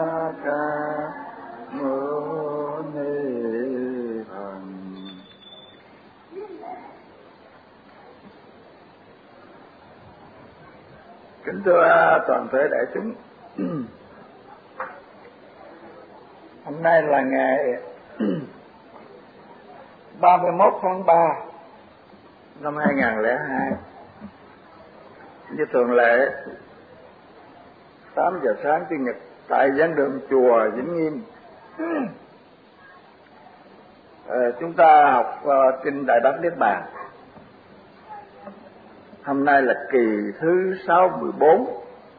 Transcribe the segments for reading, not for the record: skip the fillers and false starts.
Ca Mâu Ni Phật. Kính thưa toàn thể đại chúng, hôm nay là ngày 31 tháng 3 năm 2002. Như thường lệ, 8 giờ sáng Chủ nhật tại giảng đường chùa Vĩnh Nghiêm, chúng ta học kinh Đại Bát Niết Bàn. Hôm nay là kỳ thứ 64.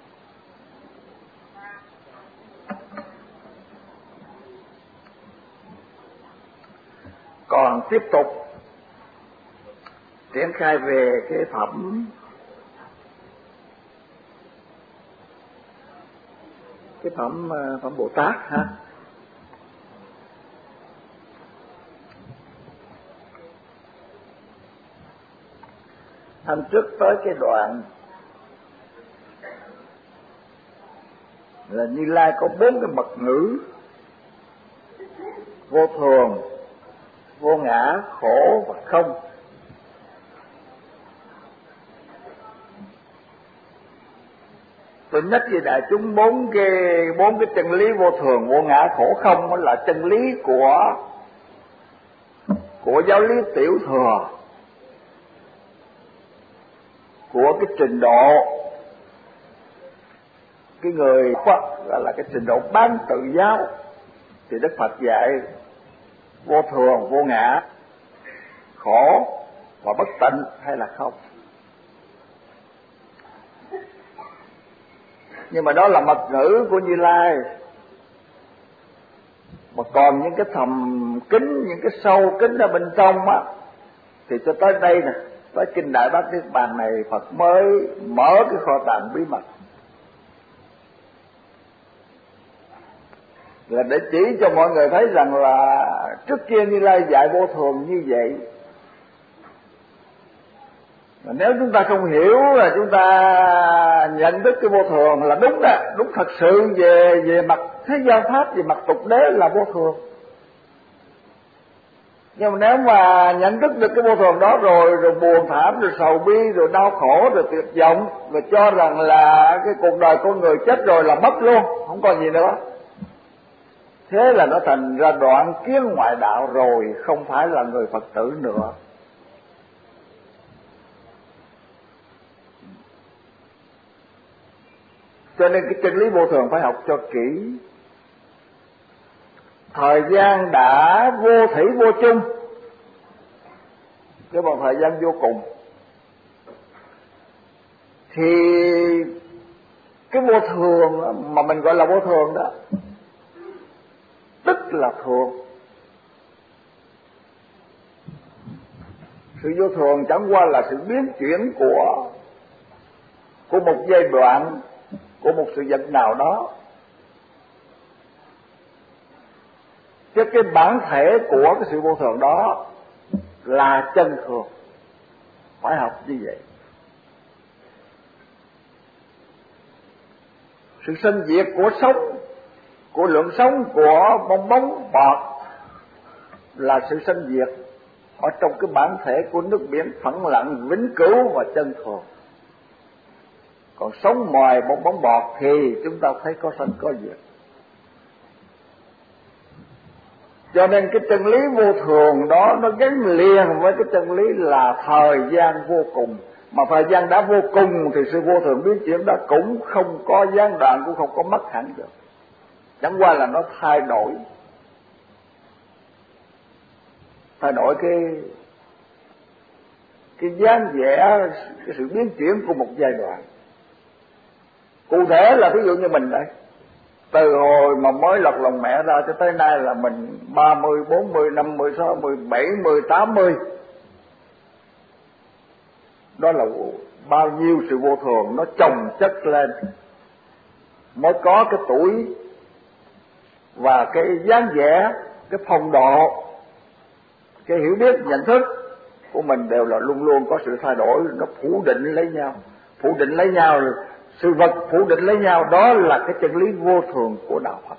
Còn tiếp tục triển khai về cái phẩm Bồ Tát ha. Hôm trước tới cái đoạn là Như Lai có 4 cái mật ngữ: vô thường, vô ngã, khổ và không. Tôi nhắc với đại chúng bốn cái chân lý vô thường, vô ngã, khổ, không đó là chân lý của giáo lý tiểu thừa, của cái trình độ cái người gọi là cái trình độ bán tự giáo. Thì Đức Phật dạy vô thường, vô ngã, khổ và bất tịnh hay là không. Nhưng mà đó là mật ngữ của Như Lai. Mà còn những cái thầm kín, những cái sâu kín ở bên trong á, thì cho tới đây nè, tới kinh Đại Bát Niết Bàn này, Phật mới mở cái kho tàng bí mật, là để chỉ cho mọi người thấy rằng là trước kia Như Lai dạy vô thường như vậy. Mà nếu chúng ta không hiểu là chúng ta nhận thức cái vô thường là đúng đó, đúng thật sự về mặt thế gian pháp, về mặt tục đế là vô thường. Nhưng mà nếu mà nhận thức được cái vô thường đó rồi buồn thảm, rồi sầu bi, rồi đau khổ, rồi tuyệt vọng, rồi cho rằng là cái cuộc đời con người chết rồi là mất luôn, không còn gì nữa, thế là nó thành ra đoạn kiến ngoại đạo rồi, không phải là người Phật tử nữa. Cho nên cái chân lý vô thường phải học cho kỹ. Thời gian đã vô thủy vô chung, cái một thời gian vô cùng, thì cái vô thường mà mình gọi là vô thường đó, tức là thường. Sự vô thường chẳng qua là sự biến chuyển của một giai đoạn, của một sự vật nào đó, chứ cái bản thể của cái sự vô thường đó là chân thường. Phải học như vậy. Sự sinh diệt của sống, của lượng sống, của bong bóng bọt là sự sinh diệt ở trong cái bản thể của nước biển phẳng lặng vĩnh cửu và chân thường. Còn sống ngoài bong bóng bọt thì chúng ta thấy có sanh có diệt. Cho nên cái chân lý vô thường đó nó gắn liền với cái chân lý là thời gian vô cùng. Mà thời gian đã vô cùng thì sự vô thường biến chuyển đó cũng không có gián đoạn, cũng không có mất hẳn được. Chẳng qua là nó thay đổi cái dáng vẻ, cái sự biến chuyển của một giai đoạn. Cụ thể là ví dụ như mình đây, từ hồi mà mới lọt lòng mẹ ra cho tới nay là mình 30, 40, 50, 60, 70, 80. Đó là bao nhiêu sự vô thường nó chồng chất lên mới có cái tuổi và cái dáng vẻ, cái phong độ, cái hiểu biết, nhận thức của mình đều là luôn luôn có sự thay đổi, nó phủ định lấy nhau sự vật phủ định lấy nhau, đó là cái chân lý vô thường của đạo Phật.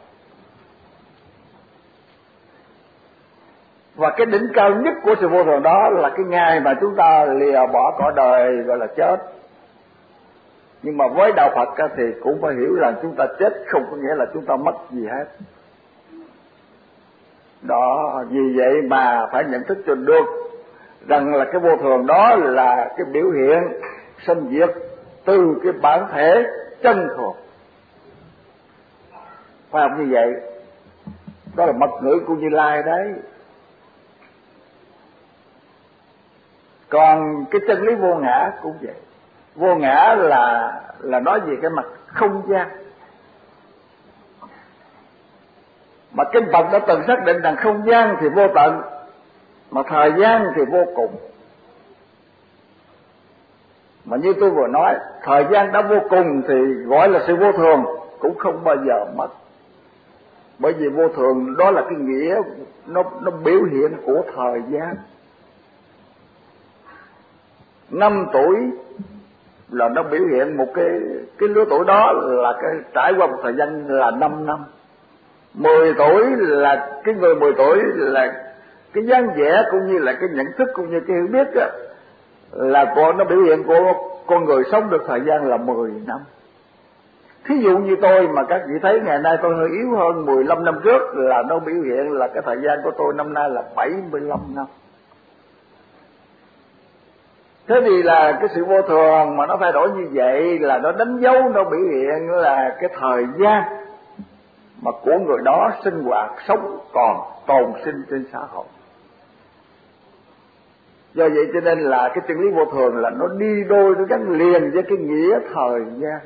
Và cái đỉnh cao nhất của sự vô thường đó là cái ngày mà chúng ta lìa bỏ cõi đời gọi là chết. Nhưng mà với đạo Phật thì cũng phải hiểu rằng chúng ta chết không có nghĩa là chúng ta mất gì hết. Đó, vì vậy mà phải nhận thức cho được rằng là cái vô thường đó là cái biểu hiện sinh diệt từ cái bản thể chân thường. Phải học như vậy. Đó là mật ngữ của Như Lai đấy. Còn cái chân lý vô ngã cũng vậy. Vô ngã là nói về cái mặt không gian. Mà kinh Phật đã từng xác định rằng không gian thì vô tận, mà thời gian thì vô cùng. Mà như tôi vừa nói, thời gian đã vô cùng thì gọi là sự vô thường cũng không bao giờ mất. Bởi vì vô thường đó là cái nghĩa nó biểu hiện của thời gian. 5 tuổi là nó biểu hiện một cái lứa tuổi đó là cái trải qua một thời gian là 5 năm. 10 tuổi là cái người 10 tuổi là cái dáng vẻ cũng như là cái nhận thức cũng như cái hiểu biết đó, là nó biểu hiện của con người sống được thời gian là 10 năm. Thí dụ như tôi mà các vị thấy ngày nay tôi hơi yếu hơn 15 năm trước là nó biểu hiện là cái thời gian của tôi năm nay là 75 năm. Thế thì là cái sự vô thường mà nó thay đổi như vậy là nó đánh dấu, nó biểu hiện là cái thời gian mà của người đó sinh hoạt, sống còn tồn sinh trên xã hội. Do vậy cho nên là cái chân lý vô thường là nó đi đôi, nó gắn liền với cái nghĩa thời gian.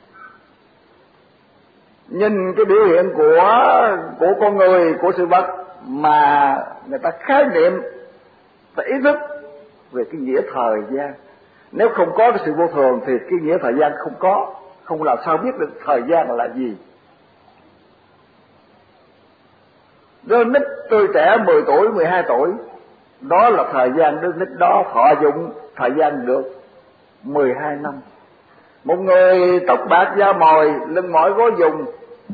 Nhìn cái biểu hiện của con người, của sự vật mà người ta khái niệm, ta ý thức về cái nghĩa thời gian. Nếu không có cái sự vô thường thì cái nghĩa thời gian không có, không làm sao biết được thời gian là gì. Đứa nít tôi trẻ 10 tuổi, 12 tuổi, đó là thời gian đứa nít đó thọ dụng thời gian được 12 năm. Một người tóc bạc da mồi, lưng mỏi gối dùng,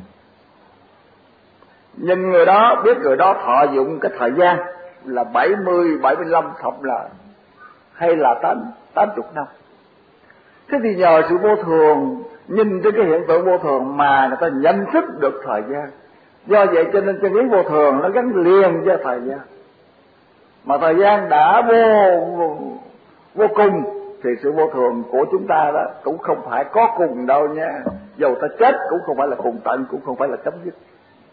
nhìn người đó biết người đó thọ dụng cái thời gian là 70, 75, thậm là hay là 80 năm. Thế thì nhờ sự vô thường, nhìn tới cái hiện tượng vô thường mà người ta nhận thức được thời gian. Do vậy cho nên chân lý vô thường nó gắn liền với thời gian. Mà thời gian đã vô cùng thì sự vô thường của chúng ta đó cũng không phải có cùng đâu nha. Dầu ta chết cũng không phải là cùng tận, cũng không phải là chấm dứt.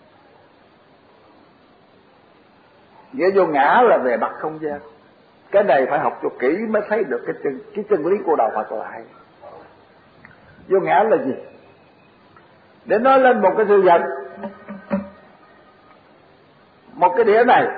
Nghĩa vô ngã là về mặt không gian. Cái này phải học cho kỹ mới thấy được cái chân lý của đạo Phật lại. Vô ngã là gì? Để nói lên một cái sự vật, một cái đĩa này,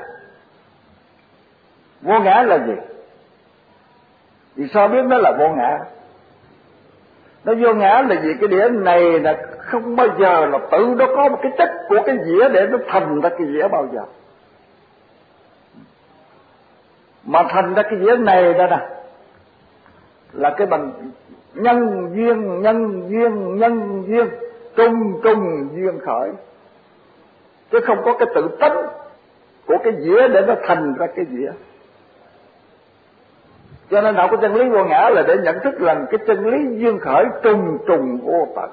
vô ngã là gì? Vì sao biết nó là vô ngã? Nó vô ngã là vì cái đĩa này là không bao giờ là tự nó có một cái chất của cái dĩa để nó thành ra cái dĩa bao giờ. Mà thành ra cái dĩa này đó nè là cái bằng nhân duyên trung duyên khởi, chứ không có cái tự tánh của cái dĩa để nó thành ra cái dĩa. Cho nên học cái chân lý vô ngã là để nhận thức rằng cái chân lý duyên khởi trùng vô tận.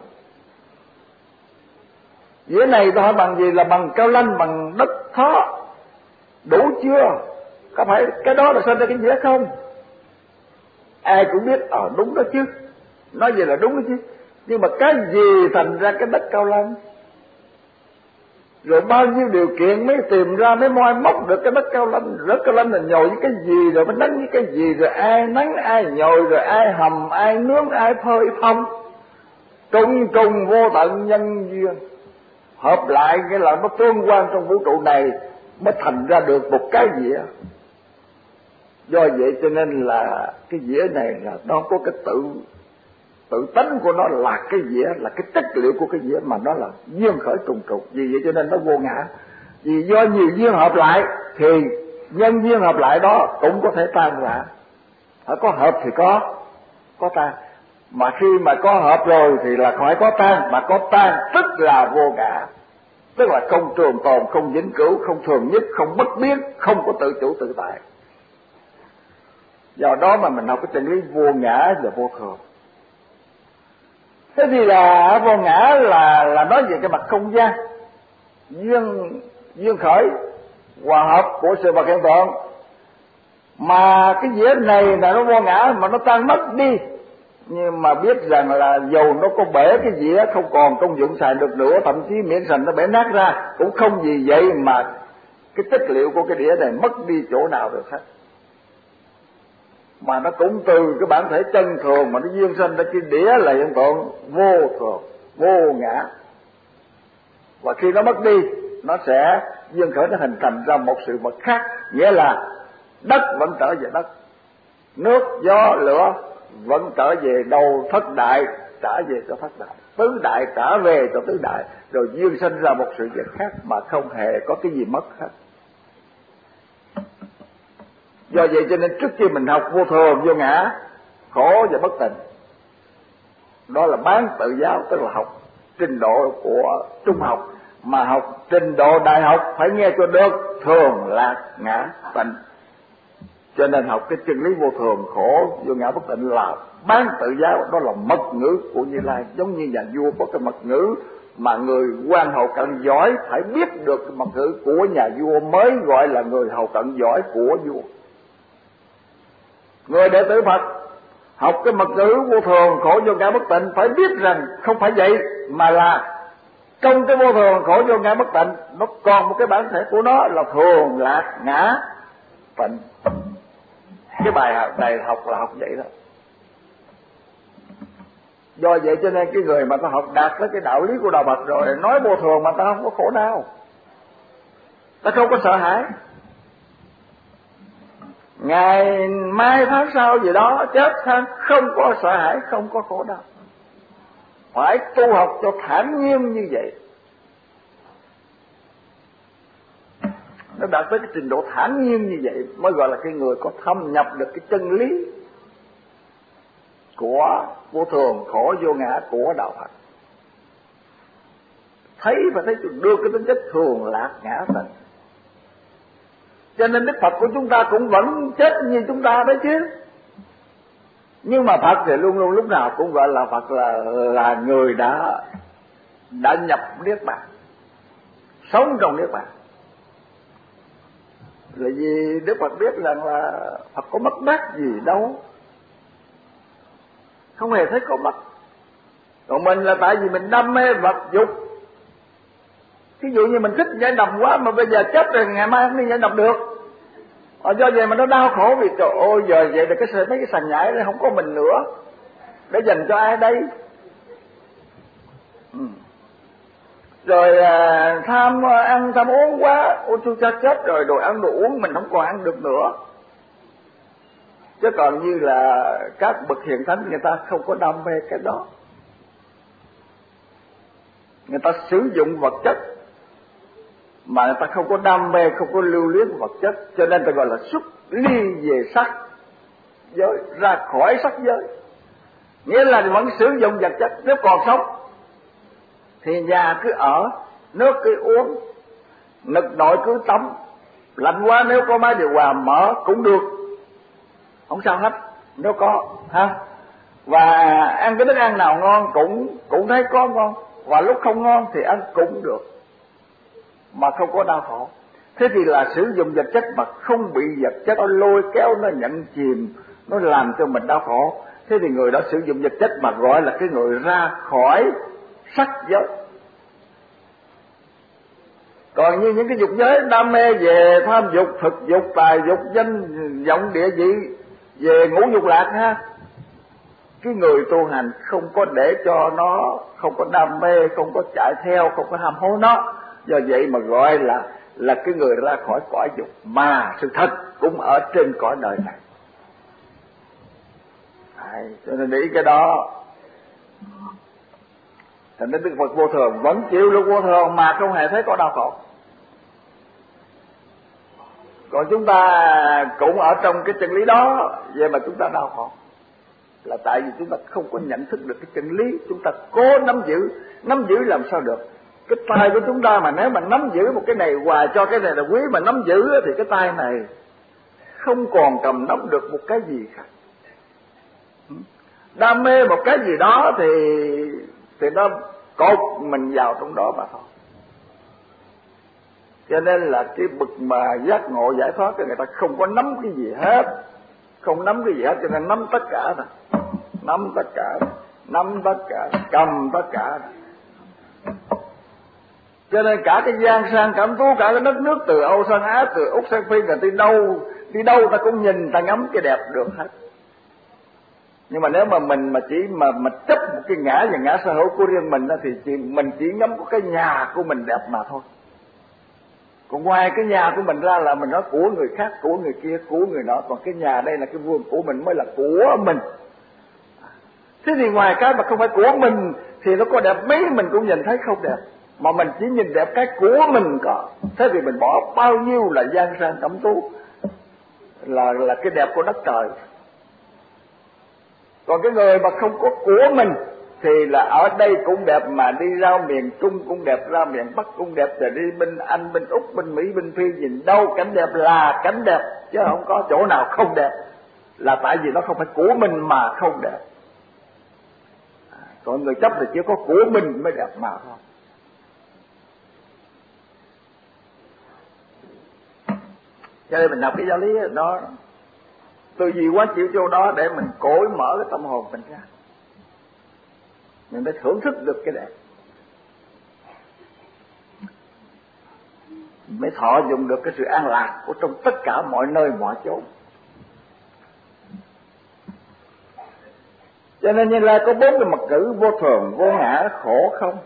Dĩa này tôi hỏi bằng gì? Là bằng cao lanh, bằng đất thó, đủ chưa? Có phải cái đó là sinh ra cái dĩa không? Ai cũng biết đúng đó chứ, nói gì là đúng đó chứ. Nhưng mà cái gì thành ra cái đất cao lanh? Rồi bao nhiêu điều kiện mới tìm ra, mới moi móc được cái đất cao lanh. Đất cao lanh là nhồi với cái gì, rồi mới nắng với cái gì, rồi ai nắng ai nhồi, rồi ai hầm ai nướng ai phơi phong. Trùng vô tận nhân duyên hợp lại, nghĩa là nó tương quan trong vũ trụ này mới thành ra được một cái dĩa. Do vậy cho nên là cái dĩa này là nó có cái tự tánh của nó là cái dĩa, là cái chất liệu của cái dĩa, mà nó là duyên khởi trùng. Vì vậy cho nên nó vô ngã. Vì do nhiều duyên hợp lại thì nhân duyên hợp lại đó cũng có thể tan rã. Phải có hợp thì có tan. Mà khi mà có hợp rồi thì là khỏi có tan, mà có tan tức là vô ngã, tức là không trường tồn, không vĩnh cửu, không thường nhất, không bất biến, không có tự chủ tự tại. Do đó mà mình học cái chân lý vô ngã và vô thường. Thế thì là vô ngã là nói về cái mặt không gian, duyên khởi hòa hợp của sự vật hiện tượng. Mà cái dĩa này là nó vô ngã mà nó tan mất đi, nhưng mà biết rằng là dầu nó có bể cái dĩa không còn công dụng xài được nữa, thậm chí miếng sành nó bể nát ra, cũng không vì vậy mà cái chất liệu của cái đĩa này mất đi chỗ nào được hết. Mà nó cũng từ cái bản thể chân thường mà nó duyên sinh ra cái đĩa là hiện tượng vô thường, vô ngã. Và khi nó mất đi, nó sẽ duyên khởi, nó hình thành ra một sự vật khác. Nghĩa là đất vẫn trở về đất, nước gió lửa vẫn trở về đầu thất đại, trở về cho thất đại, tứ đại trở về cho tứ đại, rồi duyên sinh ra một sự vật khác mà không hề có cái gì mất hết. Do vậy cho nên trước khi mình học vô thường, vô ngã, khổ và bất tịnh, đó là bán tự giáo, tức là học trình độ của trung học. Mà học trình độ đại học phải nghe cho được thường lạc ngã tịnh. Cho nên học cái chân lý vô thường, khổ, vô ngã, bất tịnh là bán tự giáo, đó là mật ngữ của Như Lai. Giống như nhà vua có cái mật ngữ mà người quan hầu cận giỏi phải biết được cái mật ngữ của nhà vua mới gọi là người hầu cận giỏi của vua. Người đệ tử Phật học cái mật ngữ vô thường, khổ, vô ngã, bất tịnh phải biết rằng không phải vậy, mà là trong cái vô thường, khổ, vô ngã, bất tịnh nó còn một cái bản thể của nó là thường lạc ngã tịnh. Cái bài này học là học vậy đó. Do vậy cho nên cái người mà ta học đạt tới cái đạo lý của đạo Phật rồi, nói vô thường mà ta không có khổ đau, ta không có sợ hãi. Ngày mai tháng sau gì đó chết thân không có sợ hãi, không có khổ đau. Phải tu học cho thản nhiên như vậy. Nó đạt tới cái trình độ thản nhiên như vậy mới gọi là cái người có thâm nhập được cái chân lý của vô thường, khổ, vô ngã của đạo Phật. Thấy và thấy được cái tính chất thường lạc ngã tịnh. Cho nên Đức Phật của chúng ta cũng vẫn chết như chúng ta đấy chứ. Nhưng mà Phật thì luôn luôn lúc nào cũng gọi là Phật là người đã nhập Niết Bàn, sống trong Niết Bàn. Là vì Đức Phật biết rằng là Phật có mất mát gì đâu, không hề thấy có mất. Còn mình là tại vì mình đam mê vật dục. Ví dụ như mình thích nhảy đầm quá mà bây giờ chết rồi ngày mai không đi nhảy đầm được. Do vậy mà nó đau khổ vì trời ơi giờ vậy là mấy cái sàn nhảy này không có mình nữa, để dành cho ai đây? Rồi tham ăn tham uống quá, ôi tôi chết rồi, đồ ăn đồ uống mình không còn ăn được nữa. Chứ còn như là các bậc hiền thánh người ta không có đam mê cái đó, người ta sử dụng vật chất mà người ta không có đam mê, không có lưu luyến vật chất, cho nên ta gọi là xuất ly về sắc giới, ra khỏi sắc giới. Nghĩa là vẫn sử dụng vật chất. Nếu còn sống thì nhà cứ ở, nước cứ uống, nực nội cứ tắm, lạnh quá nếu có máy điều hòa mở cũng được, không sao hết nếu có ha. Và ăn cái thức ăn nào ngon cũng thấy có ngon, và lúc không ngon thì ăn cũng được, mà không có đau khổ. Thế thì là sử dụng vật chất mà không bị vật chất nó lôi kéo, nó nhận chìm, nó làm cho mình đau khổ. Thế thì người đó sử dụng vật chất mà gọi là cái người ra khỏi sắc giới. Còn như những cái dục giới đam mê về tham dục, thực dục, tài dục, danh vọng, địa vị, về ngũ dục lạc ha, cái người tu hành không có để cho nó, không có đam mê, không có chạy theo, không có ham hố nó. Do vậy mà gọi là cái người ra khỏi cõi dục, mà sự thật cũng ở trên cõi đời này. Cho nên nghĩ cái đó. Thành nên Đức Phật vô thường vẫn chịu được vô thường mà không hề thấy có đau khổ. Còn chúng ta cũng ở trong cái chân lý đó, vậy mà chúng ta đau khổ. là tại vì chúng ta không có nhận thức được cái chân lý. Chúng ta cố nắm giữ làm sao được. Cái tay của chúng ta mà nếu mà nắm giữ một cái này hoài, cho cái này là quý mà nắm giữ thì cái tay này không còn cầm nắm được một cái gì khác. Đam mê một cái gì đó thì nó cột mình vào trong đó mà thôi. Cho nên là cái bậc mà giác ngộ giải thoát thì người ta không có nắm cái gì hết, không nắm cái gì hết, cho nên nắm tất cả rồi, nắm tất cả, cầm tất cả. Cho nên cả cái giang sang cảm thú, cả cái đất nước từ Âu sang Á, từ Úc sang Phi, là đi đâu ta cũng nhìn, ta ngắm cái đẹp được hết. Nhưng mà nếu mà mình mà chỉ mà chấp một cái ngã và ngã sở hữu của riêng mình thì mình chỉ ngắm có cái nhà của mình đẹp mà thôi. Còn ngoài cái nhà của mình ra là mình nói của người khác, của người kia, của người đó. Còn cái nhà đây là cái vuông của mình, mới là của mình. Thế thì ngoài cái mà không phải của mình thì nó có đẹp mấy mình cũng nhìn thấy không đẹp. Mà mình chỉ nhìn đẹp cái của mình có. Thế thì mình bỏ bao nhiêu là giang sang cẩm tú, là cái đẹp của đất trời. Còn cái người mà không có của mình thì là ở đây cũng đẹp, mà đi ra miền Trung cũng đẹp, ra miền Bắc cũng đẹp, rồi đi bên Anh, bên Úc, bên Mỹ, bên Phi, nhìn đâu cảnh đẹp là cảnh đẹp, chứ không có chỗ nào không đẹp. Là tại vì nó không phải của mình mà không đẹp. Còn người chấp thì chỉ có của mình mới đẹp mà thôi. Cho nên mình đọc cái giáo lý đó, từ gì quá chịu chỗ đó để mình cởi mở cái tâm hồn mình ra, mình mới thưởng thức được cái đẹp, mới thọ dụng được cái sự an lạc của trong tất cả mọi nơi mọi chỗ. Cho nên Như Lai có 4 cái mật ngữ: vô thường, vô ngã, khổ, không.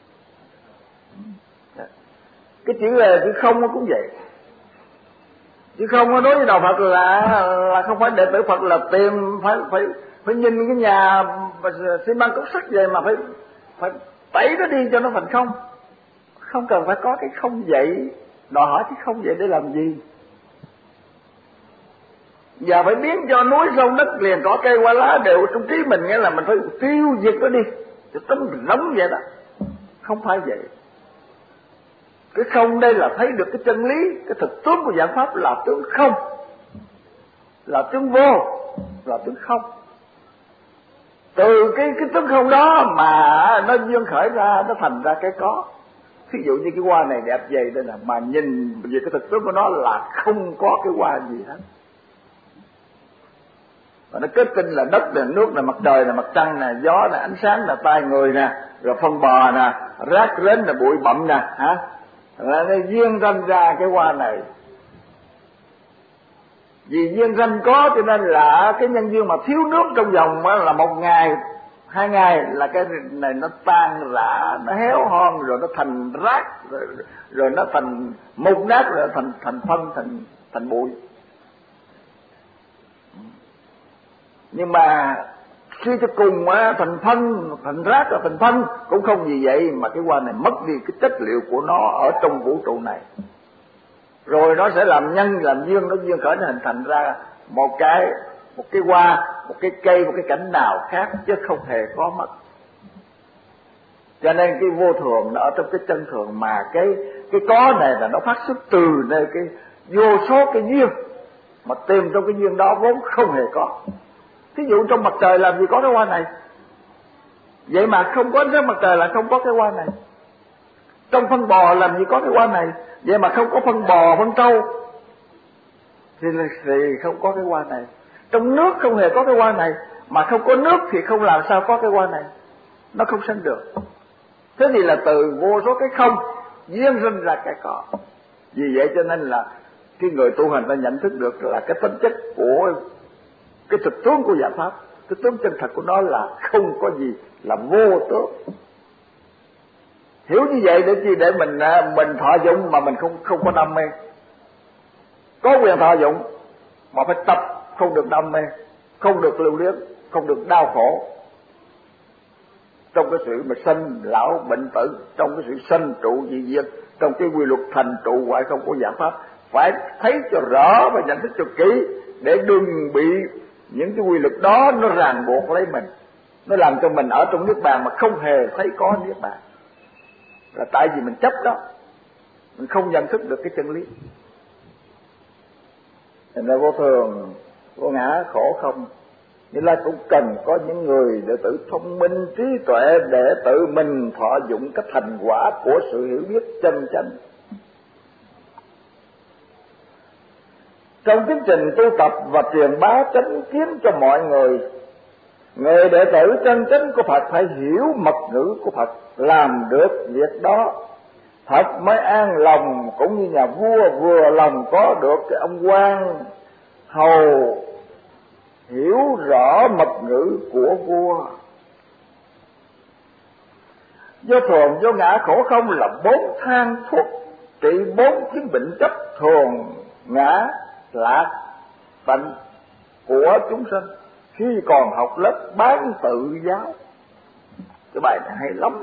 Cái chữ không nó cũng vậy. Chứ không có nói với đạo Phật là không phải đệ tử Phật là tìm phải nhìn cái nhà xi măng cốt sắt về mà phải tẩy nó đi cho nó thành không. Không cần phải có cái không vậy. Đòi hỏi cái không vậy để làm gì? Giờ phải biến cho núi sông đất liền cỏ cây hoa lá đều trong trí mình, nghĩa là mình phải tiêu diệt nó đi, cho tấm nóng vậy đó. Không phải vậy. Cái không đây là thấy được cái chân lý, cái thực tướng của giải pháp là tướng không, là tướng vô, là tướng không. Từ cái tướng không đó mà nó duyên khởi ra, nó thành ra cái có. Ví dụ như cái hoa này đẹp vậy đây nè, mà nhìn về cái thực tướng của nó là không có cái hoa gì hết. Và nó kết tinh là đất là nước là mặt trời là mặt trăng nè, gió là ánh sáng là tai người nè, rồi phân bò nè, rác rến là bụi bặm nè, hả? Là nó duyên ranh ra cái hoa này. Vì duyên ranh có cho nên là cái nhân duyên mà thiếu nước trong vòng là 1 ngày 2 ngày là cái này nó tan rã, nó héo hon, rồi nó thành rác, rồi nó thành mục nát, rồi thành phân, thành bụi. Nhưng mà khi cho cùng thành phân, thành rác và thành phân cũng không gì vậy, mà cái hoa này mất đi cái chất liệu của nó ở trong vũ trụ này, rồi nó sẽ làm nhân làm duyên, nó duyên khởi nó hình thành ra một cái hoa, một cái cây, một cái cảnh nào khác, chứ không hề có mất. Cho nên cái vô thường nó ở trong cái chân thường, mà cái có này là nó phát xuất từ nơi cái vô số cái duyên, mà tìm trong cái duyên đó vốn không hề có. Thí dụ trong mặt trời làm gì có cái hoa này, vậy mà không có cái mặt trời là không có cái hoa này. Trong phân bò làm gì có cái hoa này, vậy mà không có phân bò phân trâu thì không có cái hoa này. Trong nước không hề có cái hoa này, mà không có nước thì không làm sao có cái hoa này, nó không sinh được. Thế thì là từ vô số cái không duyên sinh ra cái có. Vì vậy cho nên là cái người tu hành ta nhận thức được là cái tính chất của cái thực tướng của giải pháp, cái tướng chân thật của nó là không có gì, là vô tướng. Hiểu như vậy để chi? Để mình thọ dụng mà mình không có đam mê. Có quyền thọ dụng mà phải tập, không được đam mê, không được lưu luyến, không được đau khổ. Trong cái sự mà sinh lão bệnh tử, trong cái sự sinh trụ dị diệt, trong cái quy luật thành trụ hoại không của giải pháp, phải thấy cho rõ và nhận thức cho kỹ để đừng bị những cái quy luật đó nó ràng buộc lấy mình, nó làm cho mình ở trong niết bàn mà không hề thấy có niết bàn, là tại vì mình chấp đó, mình không nhận thức được cái chân lý. Thành ra vô thường, vô ngã, khổ không. Như Lai cũng cần có những người đệ tử thông minh trí tuệ để tự mình thọ dụng cái thành quả của sự hiểu biết chân chánh. Trong tiến trình tu tập và truyền bá chánh kiến cho mọi người, người đệ tử chân chánh của Phật phải hiểu mật ngữ của Phật, làm được việc đó, Phật mới an lòng. Cũng như nhà vua vừa lòng có được cái ông quan hầu hiểu rõ mật ngữ của vua. Do thường, do ngã, khổ không là 4 thang thuốc trị 4 chứng bệnh chấp thường, ngã, lạc, tịnh của chúng sinh khi còn học lớp bán tự giáo. Cái bài này hay lắm.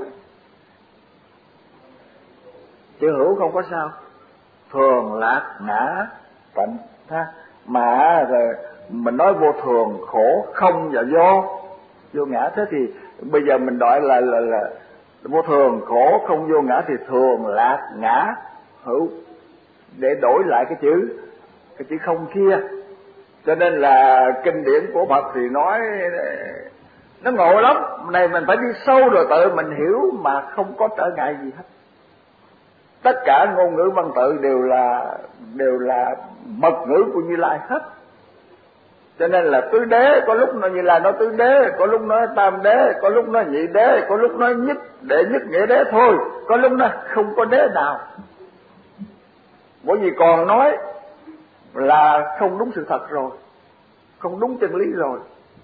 Chữ hữu không có sao, thường, lạc, ngã, tịnh ha. Mà rồi mình nói vô thường, khổ, không và vô ngã. Thế thì bây giờ mình gọi là vô thường, khổ, không, vô ngã thì thường, lạc, ngã, hữu, để đổi lại cái chữ không kia. Cho nên là kinh điển của Phật thì nói nó ngộ lắm. Này mình phải đi sâu rồi tự mình hiểu mà không có trở ngại gì hết. Tất cả ngôn ngữ văn tự đều là mật ngữ của Như Lai hết. Cho nên là tứ đế, có lúc nó Như Lai nói tứ đế, có lúc nói tam đế, có lúc nói nhị đế, có lúc nói nhất đệ nhất nghĩa đế thôi, có lúc nó không có đế nào. Bởi vì còn nói là không đúng sự thật rồi, không đúng chân lý rồi.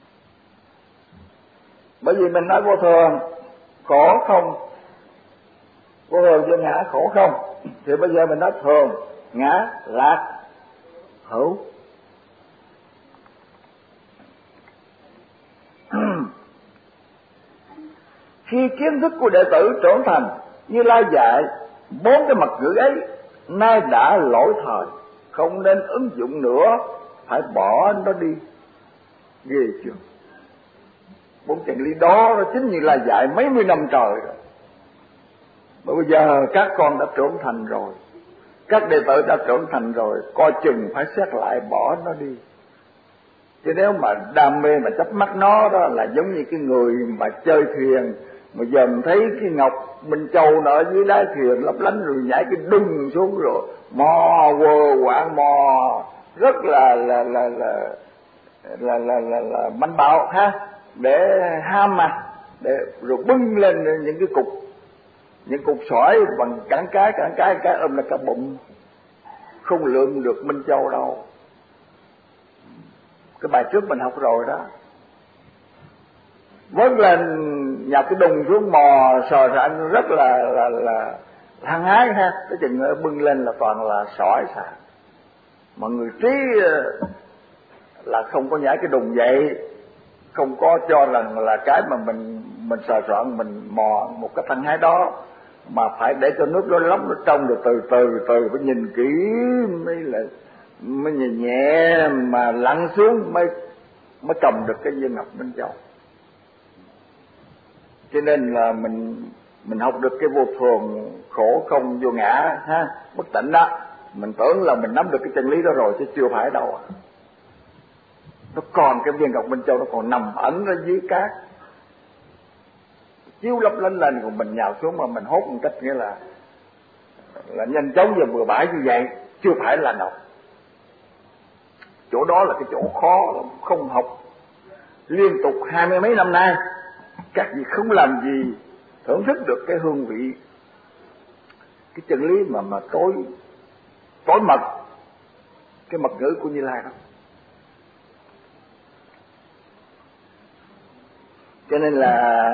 Bởi vì mình nói vô thường, khổ không, vô thường vô ngã, khổ không, thì bây giờ mình nói thường, ngã, lạc, hữu. Khi kiến thức của đệ tử trưởng thành, Như Lai dạy 4 cái mật ngữ ấy nay đã lỗi thời, không nên ứng dụng nữa, phải bỏ nó đi. Ghê chưa? 4 chân lý đó nó chính Như Lai dạy mấy mươi năm trời rồi. Bởi bây giờ các con đã trưởng thành rồi, các đệ tử đã trưởng thành rồi, coi chừng phải xét lại bỏ nó đi. Chứ nếu mà đam mê mà chấp mắt nó đó là giống như cái người mà chơi thuyền, mà giờ mình thấy cái ngọc Minh Châu nó ở dưới đáy thuyền lấp lánh rồi nhảy cái đùng xuống rồi mò quơ quạng mò rất là manh bạo ha, để ham mà để rồi bưng lên những cục sỏi bằng cản cái ôm là cả bụng, không lượm được Minh Châu đâu. Cái bài trước mình học rồi đó. Vớt lên nhặt cái đùng xuống mò sờ rạn rất là hăng hái ha. Cái chừng bưng lên là toàn là sỏi xà. Mà người trí là không có nhảy cái đùng vậy, không có cho rằng là cái mà mình sờ soạn mình mò một cái hăng hái đó, mà phải để cho nước nó lắm nó trong rồi từ phải nhìn kỹ mới nhẹ nhẹ mà lặn xuống mới cầm được cái viên ngọc Minh Châu. Cho nên là mình học được cái vô thường, khổ không, vô ngã ha, bất tịnh đó, mình tưởng là mình nắm được cái chân lý đó rồi chứ chưa phải đâu. Nó còn cái viên ngọc Minh Châu nó còn nằm ẩn ở dưới cát, chiếu lấp lánh lên, còn mình nhào xuống mà mình hốt một cách nghĩa là nhanh chóng và bừa bãi như vậy, chưa phải là ngọc. Chỗ đó là cái chỗ khó lắm, không học liên tục 20 mấy năm nay, các vị không làm gì thưởng thức được cái hương vị, cái chân lý mà tối mật, cái mật ngữ của Như Lai đó. Cho nên là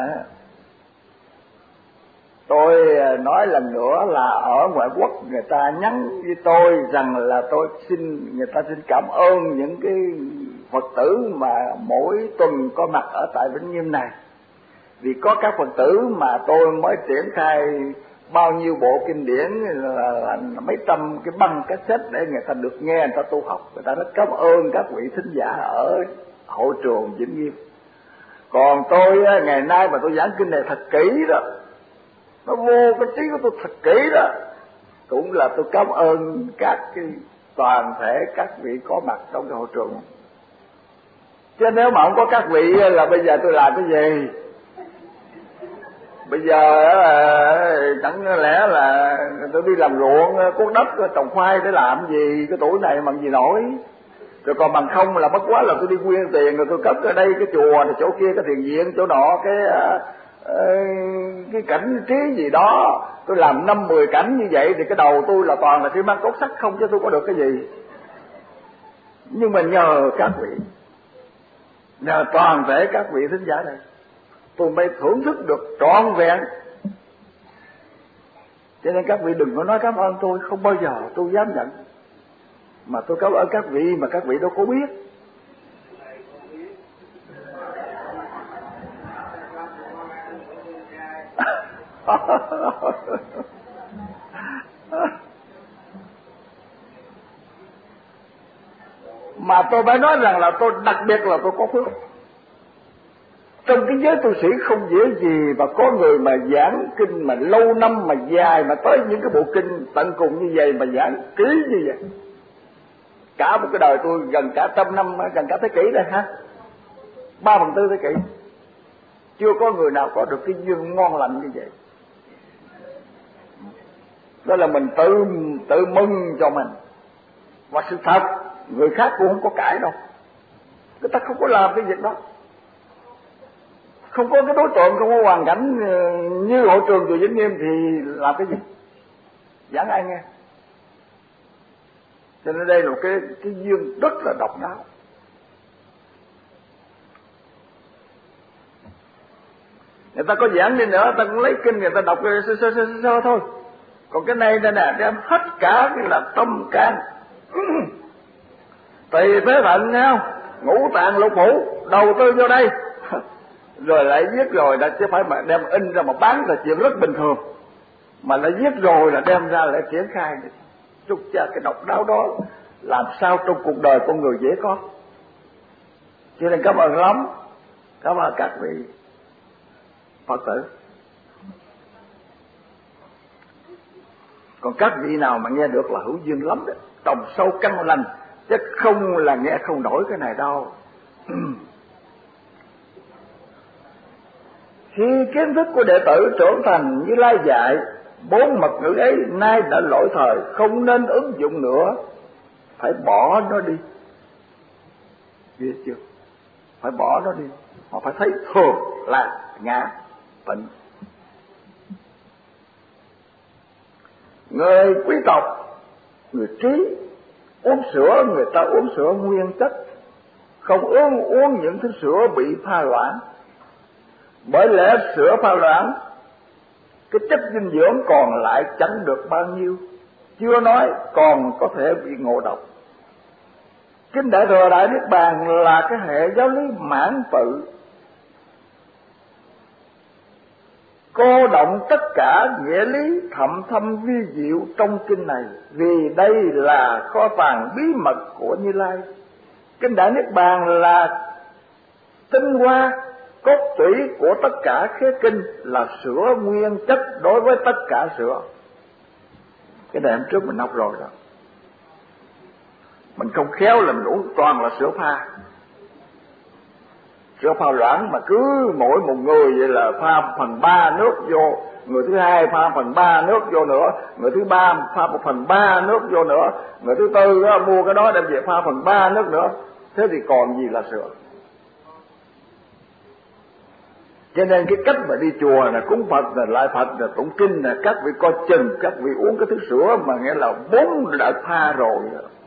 tôi nói lần nữa là ở ngoại quốc người ta nhắn với tôi rằng là người ta xin cảm ơn những cái Phật tử mà mỗi tuần có mặt ở tại Vĩnh Nghiêm này. Vì có các Phật tử mà tôi mới triển khai bao nhiêu bộ kinh điển là mấy trăm cái băng cassette để người ta được nghe, người ta tu học. Người ta rất cảm ơn các vị thính giả ở hội trường Vĩnh Nghiêm. Còn tôi ngày nay mà tôi giảng kinh này thật kỹ đó, nó vô cái trí của tôi thật kỹ đó, cũng là tôi cảm ơn các cái toàn thể các vị có mặt trong cái hội trường. Chứ nếu mà không có các vị là bây giờ tôi làm cái gì? Bây giờ chẳng lẽ là tôi đi làm ruộng cuốc đất trồng khoai để làm gì? Cái tuổi này bằng gì nổi. Rồi còn bằng không là bất quá là tôi đi quyên tiền rồi tôi cất ở đây cái chùa, rồi chỗ kia cái thiền viện, chỗ nọ cái cảnh trí gì đó, tôi làm 5-10 cảnh như vậy thì cái đầu tôi là toàn là xi măng cốt sắt không, chứ tôi có được cái gì. Nhưng mà nhờ các vị, nhờ toàn thể các vị thính giả này, tôi mới thưởng thức được trọn vẹn. Cho nên các vị đừng có nói cảm ơn tôi, không bao giờ tôi dám nhận. Mà tôi cảm ơn các vị mà các vị đâu có biết. Mà tôi phải nói rằng là tôi đặc biệt là tôi có phước. Trong cái giới tu sĩ không dễ gì mà có người mà giảng kinh mà lâu năm mà dài mà tới những cái bộ kinh tận cùng như vậy mà giảng kỹ như vậy. Cả một cái đời tôi gần cả 100 năm, gần cả thế kỷ đây ha, 3/4 thế kỷ, chưa có người nào có được cái duyên ngon lành như vậy. Đó là mình tự mừng cho mình. Và sự thật người khác cũng không có cãi đâu, người ta không có làm cái việc đó. Không có cái đối tượng, không có hoàn cảnh như hội trường chùa Vĩnh Nghiêm thì làm cái gì? Giảng ai nghe? Cho nên đây là cái duyên rất là độc đáo. Người ta có giảng đi nữa, người ta cũng lấy kinh người ta đọc sơ thôi. Còn cái này nè, đem hết cả cái là tâm can, tỳ phế thận nghe không? Ngũ tạng lục phủ đầu tư vô đây. Rồi lại viết rồi là chứ phải mà đem in ra mà bán là chuyện rất bình thường. Mà lại viết rồi là đem ra lại triển khai. Chúc cha cái độc đáo đó làm sao trong cuộc đời con người dễ có. Cho nên cảm ơn lắm, cảm ơn các vị Phật tử. Còn các vị nào mà nghe được là hữu duyên lắm đó, trồng sâu căn lành, chứ không là nghe không nổi cái này đâu. Khi kiến thức của đệ tử trưởng thành Như Lai dạy, 4 mật ngữ ấy nay đã lỗi thời, không nên ứng dụng nữa, phải bỏ nó đi. Biết chưa? Phải bỏ nó đi. Họ phải thấy thường là ngã tịnh. Người quý tộc, người trí uống sữa, người ta uống sữa nguyên chất, không uống những thứ sữa bị pha loãng. Bởi lẽ sữa pha loãng, cái chất dinh dưỡng còn lại chẳng được bao nhiêu, chưa nói còn có thể bị ngộ độc. Kinh Đại Thừa Đại Niết Bàn là cái hệ giáo lý mãn tự, cô động tất cả nghĩa lý thậm thâm vi diệu trong kinh này, vì đây là kho tàng bí mật của Như Lai. Kinh Đại Niết Bàn là tinh hoa cốt tủy của tất cả khế kinh, là sữa nguyên chất đối với tất cả sữa. Cái này hôm trước mình học rồi đó. Mình không khéo là mình uống toàn là sữa pha. Sữa pha loãng mà cứ mỗi một người vậy là pha 1/3 nước vô, người thứ hai pha 1/3 nước vô nữa, người thứ ba pha 1/3 nước vô nữa, người thứ tư đó, mua cái đó đem về pha 1/3 nước nữa. Thế thì còn gì là sữa? Cho nên cái cách mà đi chùa là cúng Phật, là lại Phật, là tụng kinh, là các vị coi chừng, các vị uống cái thứ sữa mà nghĩa là 4 đợt pha rồi.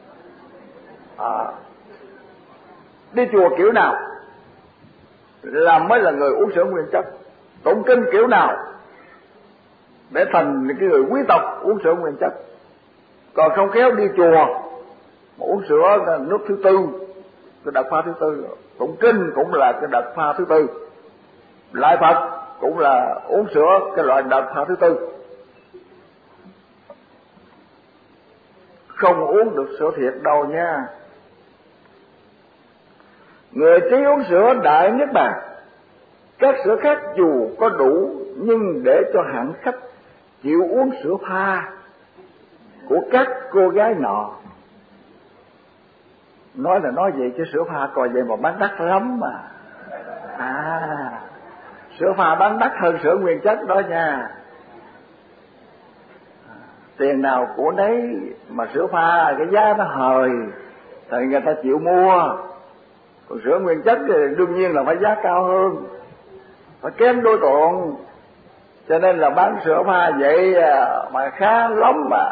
Đi chùa kiểu nào là mới là người uống sữa nguyên chất, tụng kinh kiểu nào để thành cái người quý tộc uống sữa nguyên chất. Còn không khéo đi chùa mà uống sữa nước thứ tư, cái đợt pha thứ tư, tụng kinh cũng là cái đợt pha thứ tư, lại Phật cũng là uống sữa cái loại đợt pha thứ tư. Không uống được sữa thiệt đâu nha. Người trí uống sữa Đại Niết Bàn. Các sữa khác dù có đủ, nhưng để cho hạng khách chịu uống sữa pha của các cô gái nọ. Nói là nói vậy chứ sữa pha coi vậy mà bán đắt lắm mà. Sữa pha bán đắt hơn sữa nguyên chất đó nha. Tiền nào của đấy, mà sữa pha cái giá nó hời thì người ta chịu mua. Còn sữa nguyên chất thì đương nhiên là phải giá cao hơn, phải kém đối tượng. Cho nên là bán sữa pha vậy mà khá lắm mà.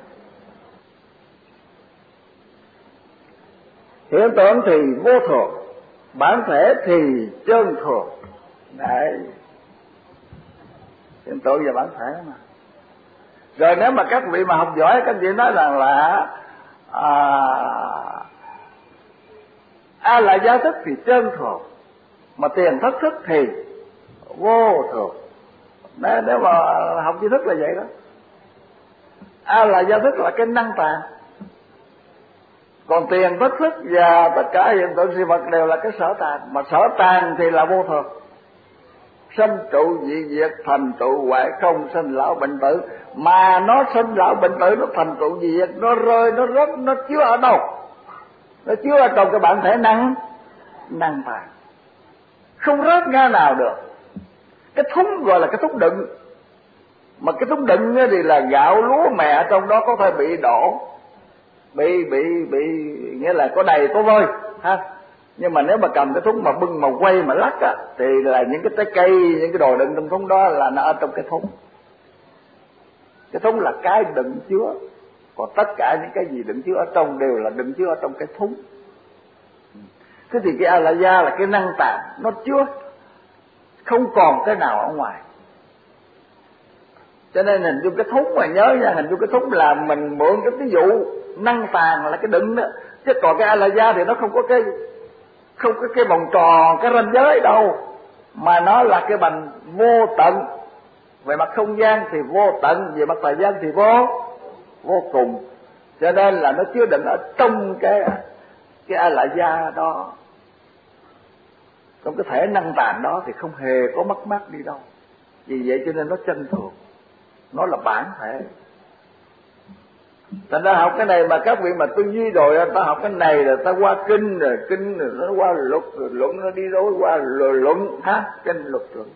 Hiện tượng thì vô thường, bản thể thì chân thường. Đấy, hiện tượng và bản thể mà. Rồi nếu mà các vị mà học giỏi, các vị nói rằng là A La Gia thức thì chân thường, mà tiền thất thức thì vô thường. Đấy, nếu mà học tri thức là vậy đó. A La Gia thức là cái năng tàng, còn tiền thất thức và tất cả hiện tượng sự vật đều là cái sở tàng. Mà sở tàng thì là vô thường, sanh trụ dị diệt, thành trụ hoại không, sinh lão bệnh tử. Mà nó sinh lão bệnh tử, nó thành trụ dị diệt, nó rơi, nó rớt, nó chứa ở đâu? Nó chứa ở trong cái bản thể năng tàng, không rớt nga nào được. Cái thúng gọi là cái thúng đựng, mà cái thúng đựng thì là gạo lúa mẹ trong đó có thể bị đổ, bị nghĩa là có đầy có vơi ha. Nhưng mà nếu mà cầm cái thúng mà bưng mà quay mà lắc á, thì là những cái trái cây, những cái đồ đựng trong thúng đó là nó ở trong cái thúng. Cái thúng là cái đựng chứa, còn tất cả những cái gì đựng chứa ở trong đều là đựng chứa ở trong cái thúng. Thế thì cái A La Gia là cái năng tạng, nó chứa không còn cái nào ở ngoài. Cho nên hình dung cái thúng, mà nhớ nha, hình dung cái thúng là mình mượn cái ví dụ năng tàng là cái đựng đó, chứ còn cái A La Gia thì nó không có cái vòng tròn, cái ranh giới đâu, mà nó là cái bằng vô tận. Về mặt không gian thì vô tận, về mặt thời gian thì vô cùng. Cho nên là nó chứa đựng ở trong cái A La Gia đó, trong cái thể năng tàng đó, thì không hề có mất mát đi đâu. Vì vậy cho nên nó chân thường, nó là bản thể. Thành ra học cái này mà các vị mà tư duy rồi, ta học cái này rồi ta qua kinh rồi nó qua luật, rồi luận nó đi đối qua rồi luận ha, kinh luật luận.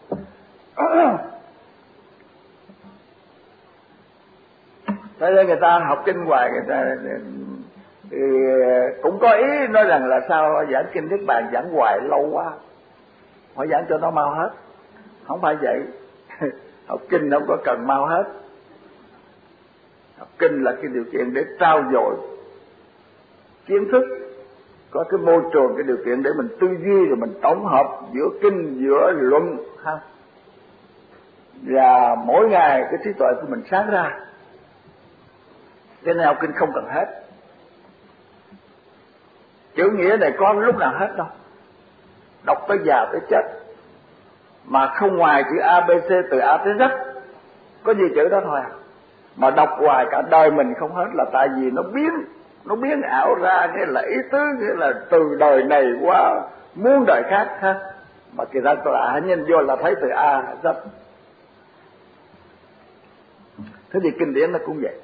Thế nên người ta học kinh hoài, người ta thì cũng có ý nói rằng là sao giảng kinh Niết Bàn giảng hoài lâu quá, phải giảng cho nó mau hết. Không phải vậy. Học kinh không có cần mau hết. Học kinh là cái điều kiện để trao dồi kiến thức, có cái môi trường, cái điều kiện để mình tư duy, rồi mình tổng hợp giữa kinh giữa luận ha. Và mỗi ngày cái trí tuệ của mình sáng ra. Cho nên học kinh không cần hết. Chữ nghĩa này có lúc nào hết đâu. Đọc tới già tới chết, mà không ngoài chữ ABC từ A tới Z, có gì chữ đó thôi à. Mà đọc hoài cả đời mình không hết là tại vì nó biến ảo ra, nghĩa là ý tứ, nghĩa là từ đời này qua muôn đời khác ha. Mà kỳ thật là nhìn vô là thấy từ A Z. Thế thì kinh điển nó cũng vậy.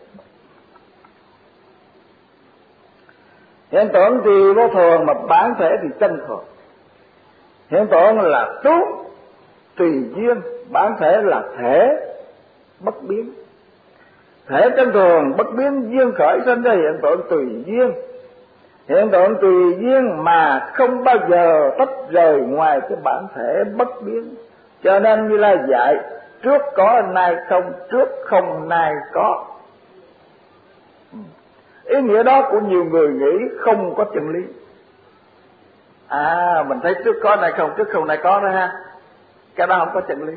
Hiện tượng thì vô thường, mà bản thể thì chân thường. Hiện tượng là tốt tùy duyên, bản thể là thể bất biến. Thể chân thường bất biến, duyên khởi sinh ra hiện tượng tùy duyên. Hiện tượng tùy duyên mà không bao giờ tách rời ngoài cái bản thể bất biến. Cho nên Như Lai dạy trước có nay không, trước không nay có. Ý nghĩa đó của nhiều người nghĩ không có chân lý. Mình thấy trước có nay không, trước không nay có đó ha. Cái đó không có chân lý.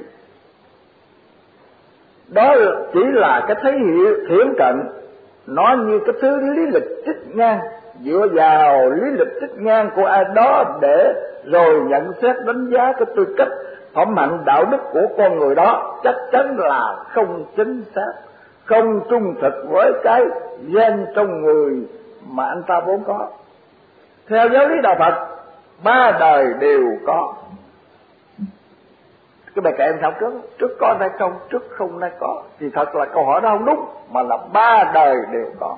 Đó chỉ là cái thấy hiệu thiển cận, nó như cái thứ lý lịch trích ngang, dựa vào lý lịch trích ngang của ai đó để rồi nhận xét đánh giá cái tư cách phẩm hạnh đạo đức của con người đó, chắc chắn là không chính xác, không trung thực với cái gen trong người mà anh ta vốn có. Theo giáo lý đạo Phật ba đời đều có. Cái bài kệ em sao trước có nay không, trước không nay có, thì thật là câu hỏi đó không đúng, mà là ba đời đều có.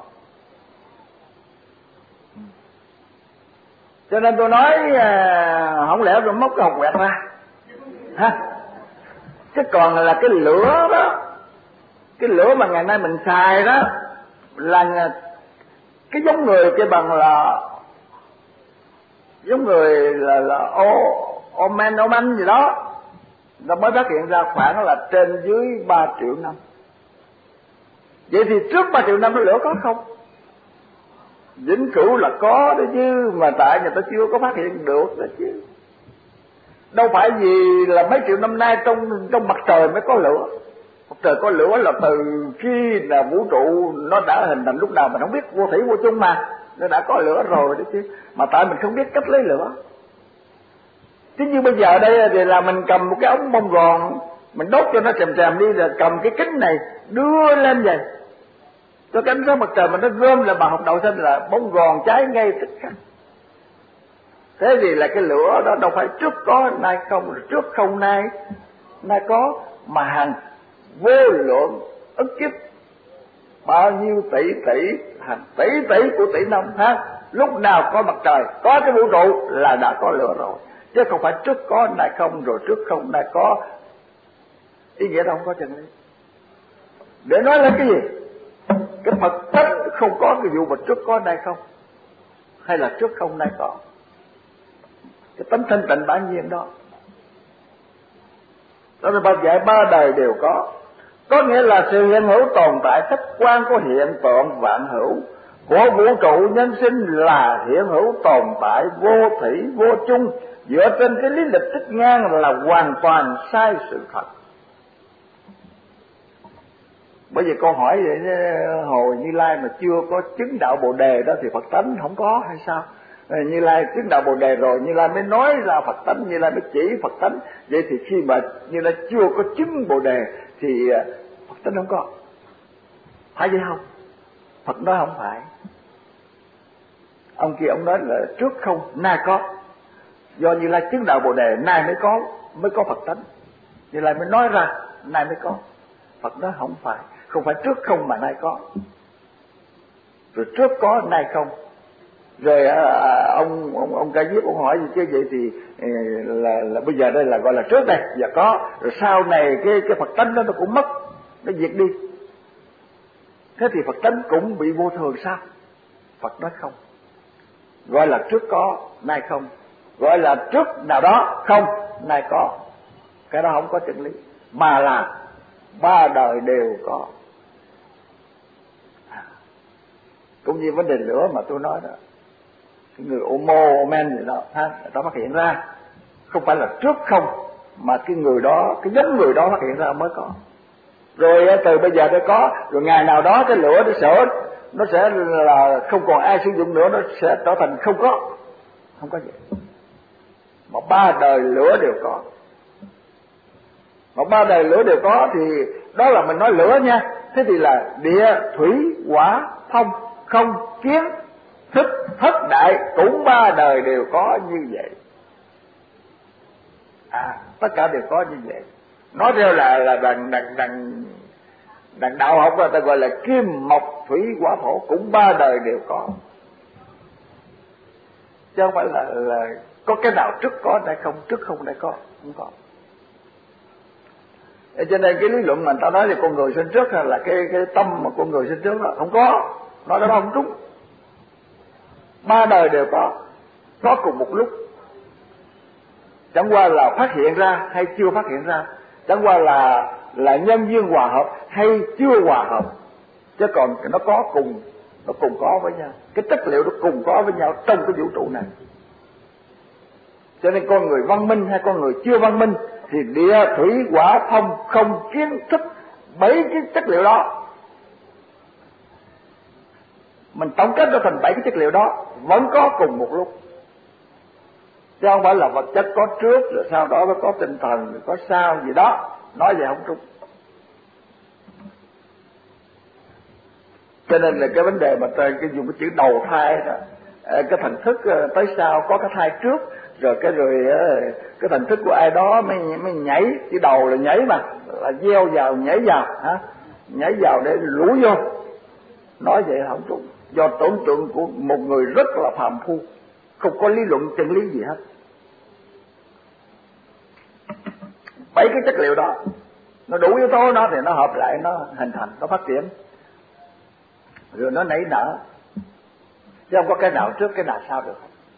Cho nên tôi nói không lẽ rồi móc cái hộp quẹt ra ha. Chứ còn là cái lửa đó, cái lửa mà ngày nay mình xài đó là cái giống người kia bằng là giống người là ô men gì đó, nó mới phát hiện ra khoảng là trên dưới 3 triệu năm. Vậy thì trước 3 triệu năm nó lửa có không? Vĩnh cửu là có đó chứ, mà tại người ta chưa có phát hiện được đó chứ. Đâu phải vì là mấy triệu năm nay trong mặt trời mới có lửa. Mặt trời có lửa là từ khi là vũ trụ nó đã hình thành, lúc nào mình không biết, vô thủy vô chung mà nó đã có lửa rồi đó chứ, mà tại mình không biết cách lấy lửa. Chứ như bây giờ đây thì là mình cầm một cái ống bông gòn, mình đốt cho nó chèm đi, rồi cầm cái kính này đưa lên vậy cho cái ánh sáng mặt trời mà nó gom lại bằng hột đậu xanh là bông gòn cháy ngay tức khắc. Thế thì là cái lửa đó đâu phải trước có nay không, trước không nay có, mà hàng vô lượng ức kiếp, bao nhiêu tỷ hàng tỷ của tỷ năm ha, lúc nào có mặt trời, có cái vũ trụ là đã có lửa rồi, chứ không phải trước có nay không rồi trước không nay có. Ý nghĩa đâu không có chân lý. Để nói là cái gì? Cái Phật tánh không có cái vụ mà trước có nay không, hay là trước không nay có. Cái tánh thanh tịnh bản nhiên đó. Đó là Phật dạy ba đời đều có nghĩa là sự hiện hữu tồn tại khách quan của hiện tượng vạn hữu của vũ trụ nhân sinh là hiện hữu tồn tại vô thủy vô chung, dựa trên cái lý lịch trích ngang là hoàn toàn sai sự thật. Bởi vì câu hỏi vậy, hồi Như Lai mà chưa có chứng đạo Bồ Đề đó thì Phật tánh không có hay sao? Như Lai chứng đạo Bồ Đề rồi, Như Lai mới nói ra Phật tánh, Như Lai mới chỉ Phật tánh. Vậy thì khi mà Như Lai chưa có chứng Bồ Đề thì Phật tánh không có, phải vậy không? Phật nói không phải. Ông kia ông nói là trước không nay có, do Như Lai chứng đạo Bồ Đề nay mới có Phật tánh, Như Lai mới nói ra nay mới có. Phật nói không phải trước không mà nay có, rồi trước có nay không. Rồi ông Ca Diếp ông hỏi gì chứ, vậy thì là bây giờ đây là gọi là trước đây giờ có, rồi sau này cái Phật tánh đó nó cũng mất, nó diệt đi. Thế thì Phật tánh cũng bị vô thường sao? Phật nói không, gọi là trước có nay không, gọi là trước nào đó không nay có, cái đó không có chân lý, mà là ba đời đều có. Cũng như vấn đề lửa mà tôi nói đó, cái người Omen gì đó ha, người ta phát hiện ra không phải là trước không, mà cái người đó, cái giống người đó phát hiện ra mới có. Rồi từ bây giờ nó có, rồi ngày nào đó cái lửa nó sẽ là không còn ai sử dụng nữa, nó sẽ trở thành không có gì. Mà ba đời lửa đều có. Mà ba đời lửa đều có thì đó là mình nói lửa nha. Thế thì là địa, thủy, hỏa, phong, không, kiến, thức, thất đại cũng ba đời đều có như vậy. Tất cả đều có như vậy. Nói theo là đằng đạo học người ta gọi là kim mộc thủy hỏa thổ, cũng ba đời đều có, chứ không phải là có cái nào trước có nay không, trước không nay có, không có. Cho nên cái lý luận mà người ta nói là con người sinh trước hay là cái tâm mà con người sinh trước đó không có, nói đó không đúng. Ba đời đều có cùng một lúc, chẳng qua là phát hiện ra hay chưa phát hiện ra, chẳng qua là nhân duyên hòa hợp hay chưa hòa hợp, chứ còn nó cùng có với nhau, cái chất liệu nó cùng có với nhau trong cái vũ trụ này. Cho nên con người văn minh hay con người chưa văn minh thì địa, thủy, hỏa, phong, không, kiến, thức, 7 cái chất liệu đó mình tổng kết nó thành 7 cái chất liệu đó vẫn có cùng một lúc, chứ không phải là vật chất có trước rồi sau đó nó có tinh thần rồi có sao gì đó, nói vậy không đúng. Cho nên là cái vấn đề mà cái dùng cái chữ đầu thai đó, cái thần thức tới sau có cái thai trước rồi cái thần thức của ai đó mới nhảy, cái đầu là nhảy mà, là gieo vào nhảy vào hả, nhảy vào để lũ vô. Nói vậy không trúng, do tưởng tượng của một người rất là phàm phu, không có lý luận chân lý gì hết. 7 cái chất liệu đó nó đủ yếu tố nó thì nó hợp lại, nó hình thành, nó phát triển, rồi nó nảy nở, chứ không có cái nào trước cái nào sau được.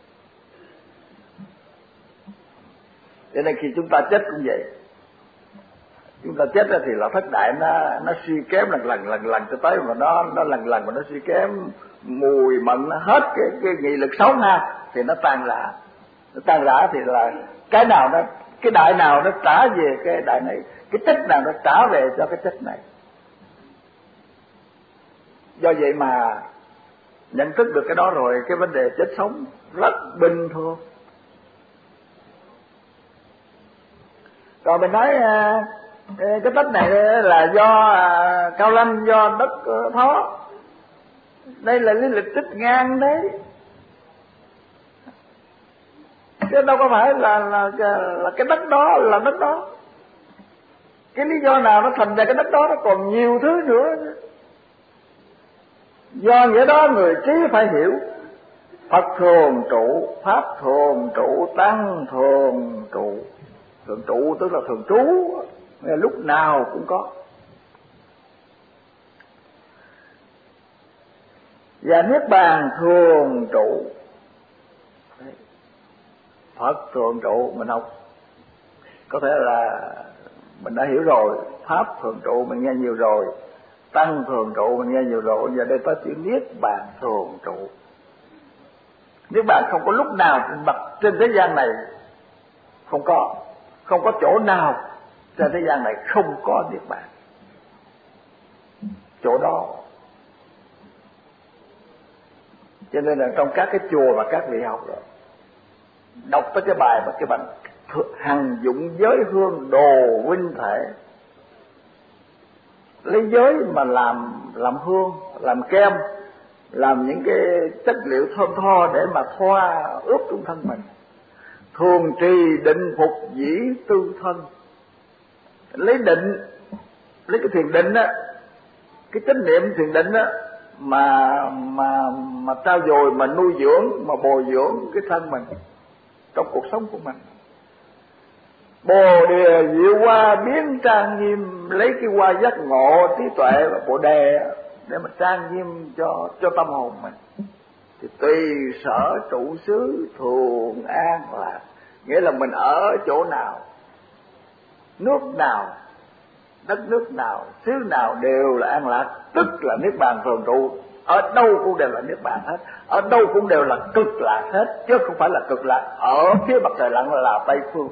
Cho nên khi chúng ta chết cũng vậy, chúng ta chết thì là thất đại nó suy kém lần cho tới mà nó lần mà nó suy kém, mùi mận nó hết cái nghị lực sống ha, thì nó tan rã thì là cái nào nó, cái đại nào nó trả về cái đại này, cái chất nào nó trả về cho cái chất này. Do vậy mà nhận thức được cái đó rồi, cái vấn đề chết sống rất bình thường. Còn mình nói cái đất này là do cao lanh, do đất thó, đây là lý lịch trích ngang đấy, chứ đâu có phải là cái đất đó là đất đó. Cái lý do nào nó thành ra cái đất đó nó còn nhiều thứ nữa. Do nghĩa đó người trí phải hiểu Phật thường trụ, Pháp thường trụ, Tăng thường trụ. Thường trụ tức là thường trú, lúc nào cũng có. Và Niết Bàn thường trụ. Phật thường trụ mình học có thể là mình đã hiểu rồi, Pháp thường trụ mình nghe nhiều rồi, Tăng thường trụ mình nghe nhiều rồi, giờ đây có chữ Niết Bàn thường trụ. Niết Bàn không có lúc nào trên thế gian này không có chỗ nào trên thế gian này không có Niết Bàn. Chỗ đó. Cho nên là trong các cái chùa mà các vị học rồi, đọc tới cái bài mà cái bằng hằng dụng giới hương đồ vinh thể, lấy giới mà làm hương, làm kem, làm những cái chất liệu thơm tho để mà thoa ướp trong thân mình. Thường trì định phục dĩ tư thân, lấy định, lấy cái thiền định á, cái chánh niệm thiền định á, mà trao dồi, mà nuôi dưỡng, mà bồi dưỡng cái thân mình trong cuộc sống của mình. Bồ đề diệu hoa biến trang nghiêm, lấy cái hoa giác ngộ trí tuệ và bồ đề để mà trang nghiêm cho tâm hồn mình. Thì tùy sở trụ xứ thường an lạc, nghĩa là mình ở chỗ nào, nước nào, đất nước nào, xứ nào đều là an lạc, tức là Niết Bàn thường trụ. Ở đâu cũng đều là Niết Bàn hết, ở đâu cũng đều là cực lạc hết, chứ không phải là cực lạc ở phía mặt trời lặn là Tây Phương.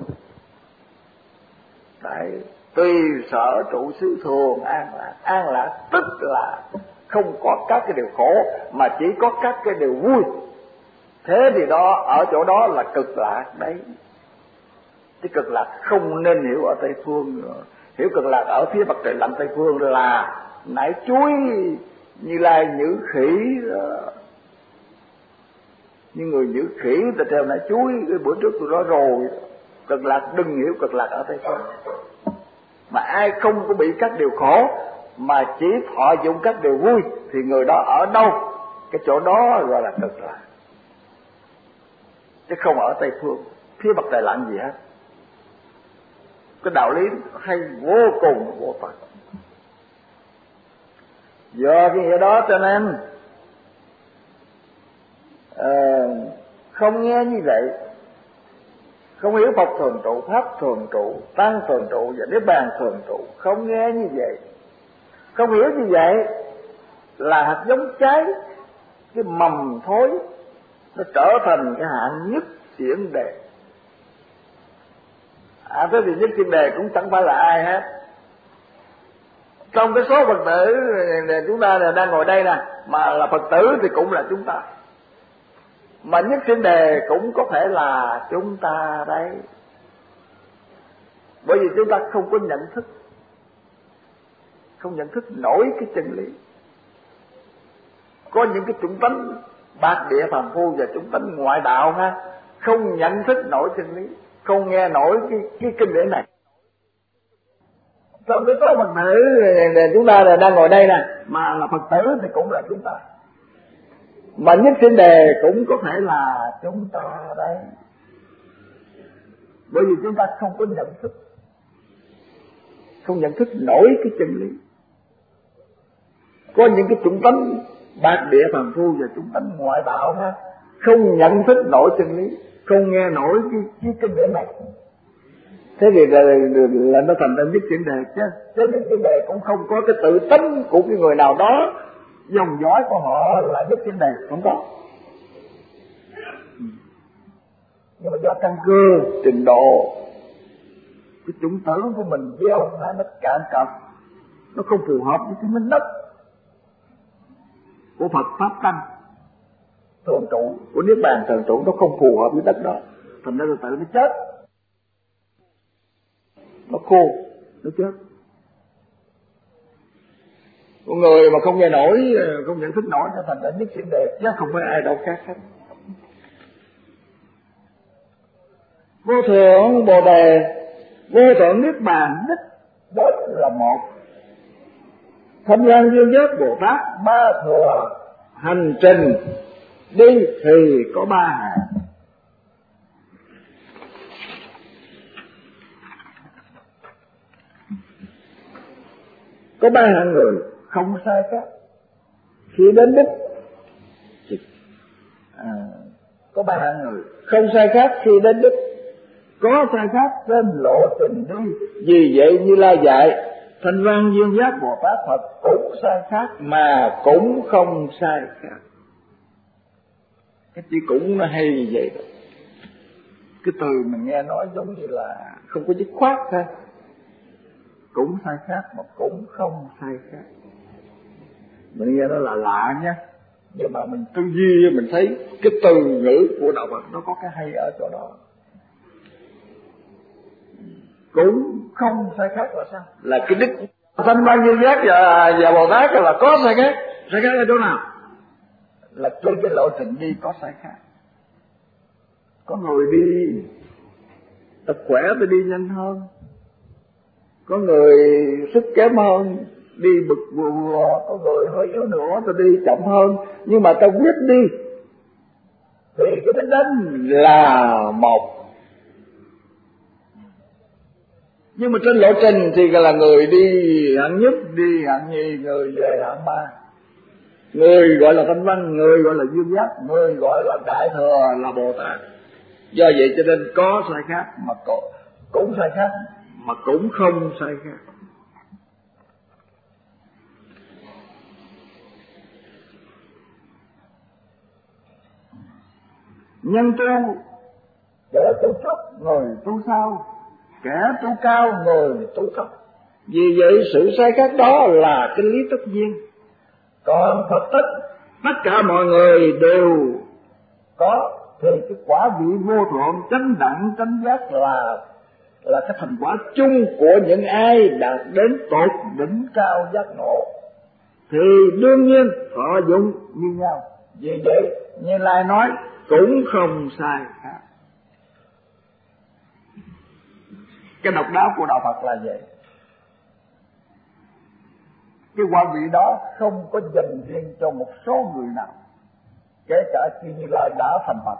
Đấy, tùy sở trụ xứ thường an lạc tức là không có các cái điều khổ mà chỉ có các cái điều vui. Thế thì đó, ở chỗ đó là cực lạc đấy. Cái cực lạc không nên hiểu ở Tây Phương nữa. Hiểu cực lạc ở phía mặt trời lặn Tây Phương là nải chuối Như Lai nhử khỉ đó. Như người nhử khỉ ta treo nải chuối, cái bữa trước tôi nói rồi. Cực lạc đừng hiểu cực lạc ở Tây Phương. Mà ai không có bị các điều khổ mà chỉ thọ dụng các điều vui thì người đó ở đâu, cái chỗ đó gọi là cực lạc, chứ không ở Tây Phương phía mặt trời lặn gì hết. Cái đạo lý hay vô cùng vô tận. Do cái nghĩa đó cho nên không nghe như vậy, không hiểu Phật thường trụ, Pháp thường trụ, Tăng thường trụ và Niết Bàn thường trụ, không nghe như vậy, không hiểu như vậy là hạt giống trái, cái mầm thối nó trở thành cái hạng nhất xiển đề. Thế thì nhất xiển đề cũng chẳng phải là ai hết. Trong cái số Phật tử chúng ta đang ngồi đây nè, mà là Phật tử thì cũng là chúng ta, mà nhất xiển đề cũng có thể là chúng ta đấy. Bởi vì chúng ta không có nhận thức, không nhận thức nổi cái chân lý. Có những cái chủng tánh bát địa phàm phu và chủng tánh ngoại đạo ha, không nhận thức nổi chân lý, không nghe nổi cái kinh điển này. Trong cái số Phật tử chúng ta là đang ngồi đây nè, mà là Phật tử thì cũng là chúng ta, mà nhất trên đề cũng có thể là chúng ta đây, bởi vì chúng ta không có nhận thức, không nhận thức nổi cái chân lý. Có những cái chủng tánh bát địa phàm phu và chủng tánh ngoại đạo ha, không nhận thức nổi chân lý, không nghe nổi cái kinh điển này, thế thì là nó thành ra nhất chuyển đề. Chứ nhất chuyển đề cũng không có cái tự tánh của cái người nào đó, dòng dõi của họ là nhất chuyển đề, không có. Nhưng mà do căn cơ trình độ cái chủng tử của mình với ông nó cạn cập, nó không phù hợp với cái minh đất của Phật pháp tăng thường trụ, của niết bàn thường trụ, nó không phù hợp với đất đó, thành ra tự nó chết, nó khô, nó chết. Con người mà không nghe nổi, không nhận thức nổi, nó thành ra nhất chuyển đề, chứ không phải ai đâu khác hết. Vô thượng Bồ Đề, vô thượng niết bàn đích đó là một. Thanh Văn Duyên Giác Bồ Tát ba thừa hành trình đi thì có ba hạng. Có ba hạng người không sai khác khi đến đích. Có ba hạng người không sai khác khi đến đích, có sai khác trên lộ trình đi. Vì vậy Như Lai dạy Thanh Văn Duyên Giác Bồ Tát Phật cũng sai khác mà cũng không sai khác. Cái chữ cũng nó hay như vậy đó. Cái từ mình nghe nói giống như là không có dứt khoát thôi. Cũng sai khác mà cũng không sai khác. Mình nghe nó là lạ nhé, nhưng mà mình tư duy mình thấy cái từ ngữ của đạo Phật nó có cái hay ở chỗ đó. Cũng không sai khác là sao? Là cái đích Thanh Văn Duyên Giác và Bồ Tát là có sai khác. Sai khác ở chỗ nào? Là trên cái lộ trình đi có sai khác. Có người đi tập khỏe thì đi nhanh hơn, có người sức kém hơn đi bực bùa, có người hơi yếu nữa thì đi chậm hơn, nhưng mà ta quyết đi thì cái đích đến là một. Nhưng mà trên lộ trình thì là người đi hạng nhất, đi hạng nhì, người về hạng ba. Người gọi là Thanh Văn, người gọi là Duyên Giác, người gọi là Đại Thừa, là Bồ Tát. Do vậy cho nên có sai khác mà cũng sai khác mà cũng không sai khác. Nhân tu kẻ tu trước người tu sau, kẻ tu cao người tu thấp. Vì vậy sự sai khác đó là cái lý tất nhiên. Còn Phật tất cả mọi người đều có, thì cái quả vị vô thượng chánh đẳng chánh giác là cái thành quả chung của những ai đạt đến tột đỉnh cao giác ngộ, thì đương nhiên thọ dụng như nhau. Vì vậy Như Lai nói cũng không sai khác. Cái độc đáo của đạo Phật là vậy. Cái quả vị đó không có dành riêng cho một số người nào, kể cả khi Như Lai đã thành Phật.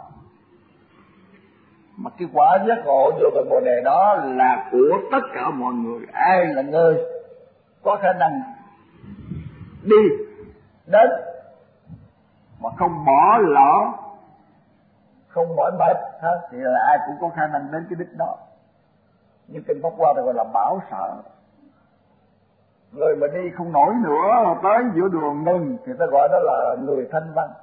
Mà cái quả giác ngộ vô cái Bồ Đề đó là của tất cả mọi người. Ai là người có khả năng đi đến mà không bỏ lỡ, không mỏi mệt thì là ai cũng có khả năng đến cái đích đó. Như kinh Pháp Hoa thì gọi là bảo sợ. Người mà đi không nổi nữa tới giữa đường ngừng thì ta gọi đó là người thanh văn,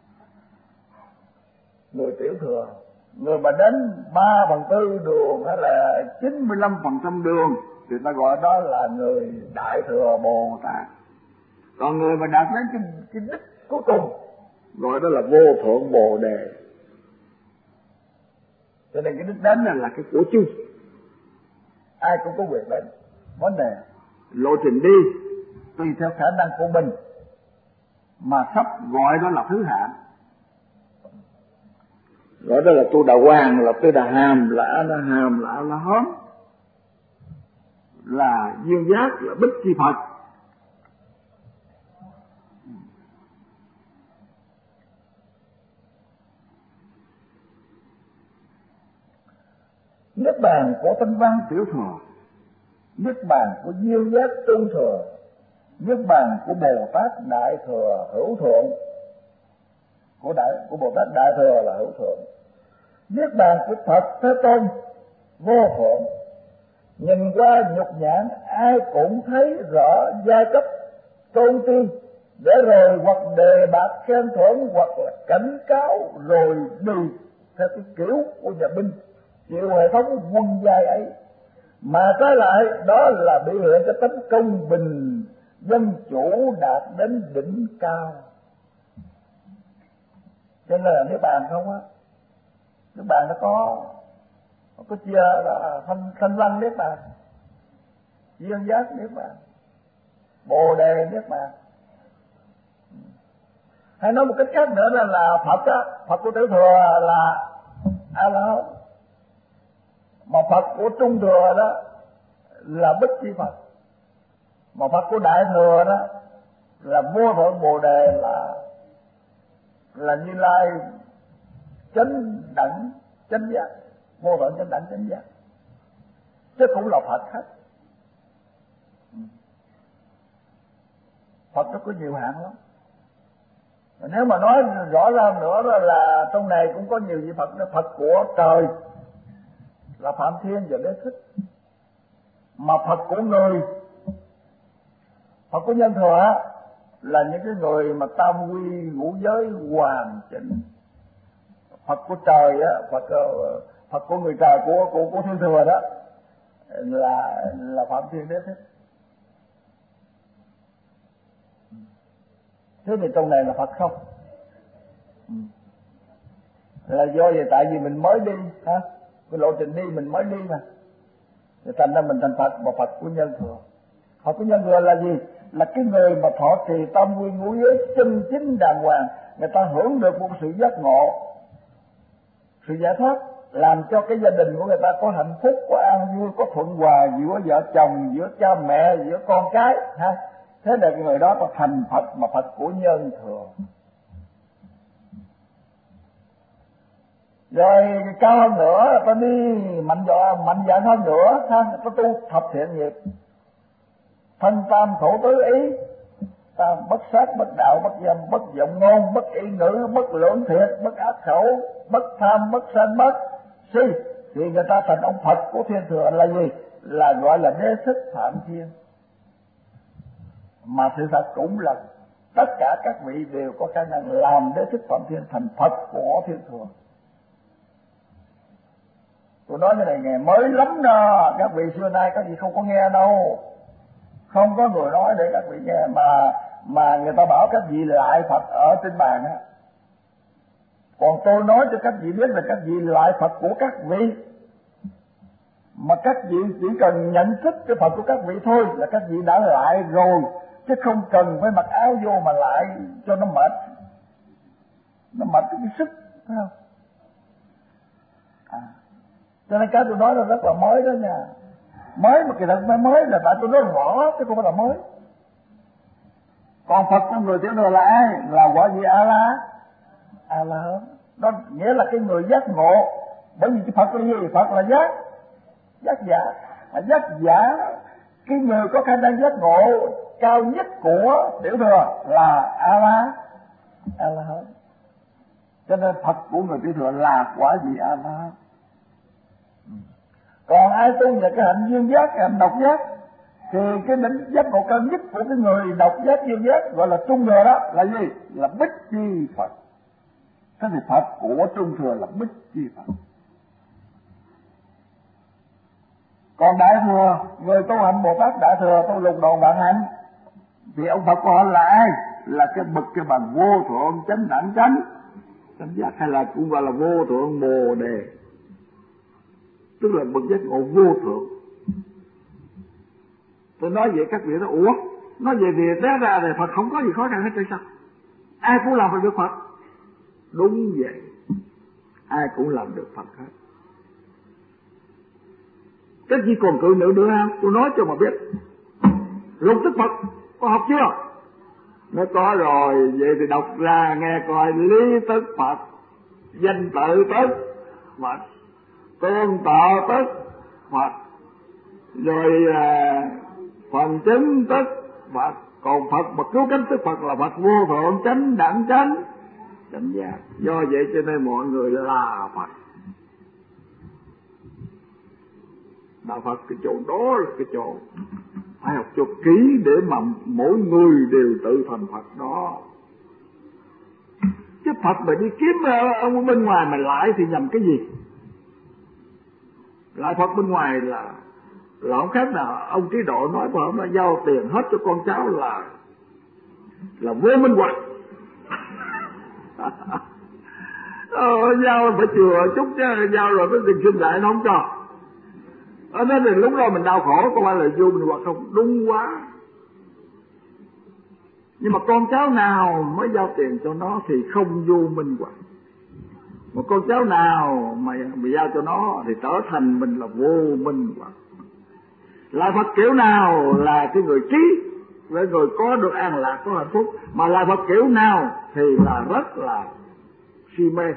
người tiểu thừa. Người mà đến 3/4 đường hay là 95% đường thì ta gọi đó là người đại thừa Bồ Tát. Còn người mà đạt đến cái đích cuối cùng gọi đó là vô thượng Bồ Đề. Cho nên cái đích đến là cái của chung, ai cũng có quyền đến. Vấn đề lộ trình đi tùy theo khả năng của mình mà sắp gọi đó là thứ hạng, Gọi đó là Tu Đà Hoàng, là Tu Đà Hàm, là A La Hàm, là A La Hán, là Duyên Giác, là Bích Chi Phật. Niết bàn của Thanh Văn Tiểu Thừa, niết bàn của Duyên Giác Trung Thừa, niết bàn của Bồ Tát Đại Thừa Hữu Thượng, của Bồ Tát Đại Thừa là Hữu Thượng, niết bàn của Phật Thế Tôn Vô Thượng. Nhìn qua nhục nhãn ai cũng thấy rõ giai cấp tôn ti, để rồi hoặc đề bạt khen thưởng hoặc là cảnh cáo rồi đi theo cái kiểu của nhà binh chịu hệ thống quân giai ấy. Mà trái lại đó là biểu hiện cho tấm công bình dân chủ đạt đến đỉnh cao. Cho nên là Niết Bàn không á, Niết Bàn nó có chia là thanh văn Niết Bàn, Duyên Giác Niết Bàn, Bồ Đề Niết Bàn. Hay nói một cách khác nữa là Phật á, Phật của Tiểu Thừa là A La Hán, mà Phật của Trung Thừa đó là Bích Chi Phật, mà Phật của Đại Thừa đó là Vô Thượng Bồ Đề, là Như Lai chánh đẳng chánh giác, Vô Thượng chánh đẳng chánh giác, chứ cũng là Phật hết. Phật nó có nhiều hạng lắm. Nếu mà nói rõ ràng nữa đó là trong này cũng có nhiều vị Phật nữa. Phật của trời là Phạm Thiên và Đế Thích, mà Phật của người, Phật của nhân thừa là những cái người mà tam quy ngũ giới hoàn chỉnh. Phật của trời á, Phật của người trời, của thiên thừa đó là Phạm Thiên Đế Thích. Thế thì trong này là Phật không? Là do vậy, tại vì mình mới đi ha, cái lộ trình đi mình mới đi mà, thì thành ra mình thành Phật. Mà Phật của nhân thừa, Phật của nhân thừa là gì? Là cái người mà thọ trì tam quy ngũ giới chân chính đàng hoàng, người ta hưởng được một sự giác ngộ, sự giải thoát, làm cho cái gia đình của người ta có hạnh phúc, có an vui, có thuận hòa giữa vợ chồng, giữa cha mẹ, giữa con cái ha. Thế là người đó ta thành Phật, mà Phật của nhân thừa. Rồi cao hơn nữa, ta đi mạnh dạn hơn nữa ha, ta tu thập thiện nghiệp, thân tam khổ tứ ý, ta bất sát, bất đạo, bất dâm, bất vọng ngôn, bất ý ngữ, bất lưỡng thiệt, bất ác khẩu, bất tham, bất sân, bất si, thì người ta thành ông Phật của thiên thừa. Là gì? Là gọi là Đế Thích Phạm Thiên. Mà sự thật cũng là tất cả các vị đều có khả năng làm Đế Thích Phạm Thiên thành Phật của thiên thừa. Tôi nói cái này nghe mới lắm đó, các vị xưa nay các vị không có nghe đâu, không có người nói để các vị nghe, mà người ta bảo các vị lại Phật ở trên bàn á. Còn tôi nói cho các vị biết là các vị lại Phật của các vị, mà các vị chỉ cần nhận thức cái Phật của các vị thôi là các vị đã lại rồi, chứ không cần phải mặc áo vô mà lại cho nó mệt cái sức, phải không? Cho nên cái tôi nói là rất là mới đó nha. Mới mà kỳ thật mới là tại tôi nói rõ chứ không phải là mới. Còn Phật của người Tiểu Thừa là ai? Là quả vị A La Hán. Đó nghĩa là cái người giác ngộ. Bởi vì cái Phật là gì? Phật là giác giả. Mà giác giả, cái người có khả năng giác ngộ cao nhất của Tiểu Thừa là A La Hán. Cho nên Phật của người Tiểu Thừa là quả vị A La Hán. Còn ai tu về cái hạnh duyên giác, cái hạnh độc giác, thì cái đỉnh giác ngộ cao nhất của cái người độc giác duyên giác gọi là Trung Thừa đó là gì? Là Bích Chi Phật. Thế thì Phật của Trung Thừa là Bích Chi Phật. Còn Đại Thừa, người tu hạnh Bồ Tát Đại Thừa tu lục độ vạn hạnh, thì ông Phật của họ là ai? Là cái bậc cái bằng vô thượng chánh đẳng chánh giác, hay là cũng gọi là vô thượng Bồ Đề, tức là bậc giác ngộ vô thượng. Tôi nói vậy các vị nói ủa, nói vậy thì té ra thì Phật không có gì khó khăn hết trơn sao? Ai cũng làm phải được Phật. Đúng vậy. ai cũng làm được Phật hết. Cái gì còn cự nữa nữa ha? Tôi nói cho mà biết. Lục tức Phật có học chưa? Nó có rồi. Vậy thì đọc ra nghe coi. Lý tức Phật, danh tự tức Phật, tôn tọa tức Phật, rồi phần chứng tức Phật. Còn Phật mà cứu cánh tức Phật là Phật vô thượng chánh đẳng chánh chánh giác. Do vậy cho nên mọi người là Phật. Đạo Phật cái chỗ đó là cái chỗ phải học cho kỹ để mà mỗi người đều tự thành Phật đó. Chứ Phật mà đi kiếm ông bên ngoài mà lại thì nhầm cái gì? Lại Phật bên ngoài là không khác nào ông trí độ nói phải không, là giao tiền hết cho con cháu là vô minh hoặc. Giao phải chừa chút chứ, giao rồi cái tiền sinh lại nó không cho. Ở đó thì lúc đó mình đau khổ, có phải là vô minh hoặc không? Đúng quá. Nhưng mà con cháu nào mới giao tiền cho nó thì không vô minh hoặc. Mà con cháu nào mà giao cho nó thì trở thành mình là vô minh hoặc. Lại Phật kiểu nào là cái người trí, với người có được an lạc, có hạnh phúc. Mà lại Phật kiểu nào thì là rất là si mê.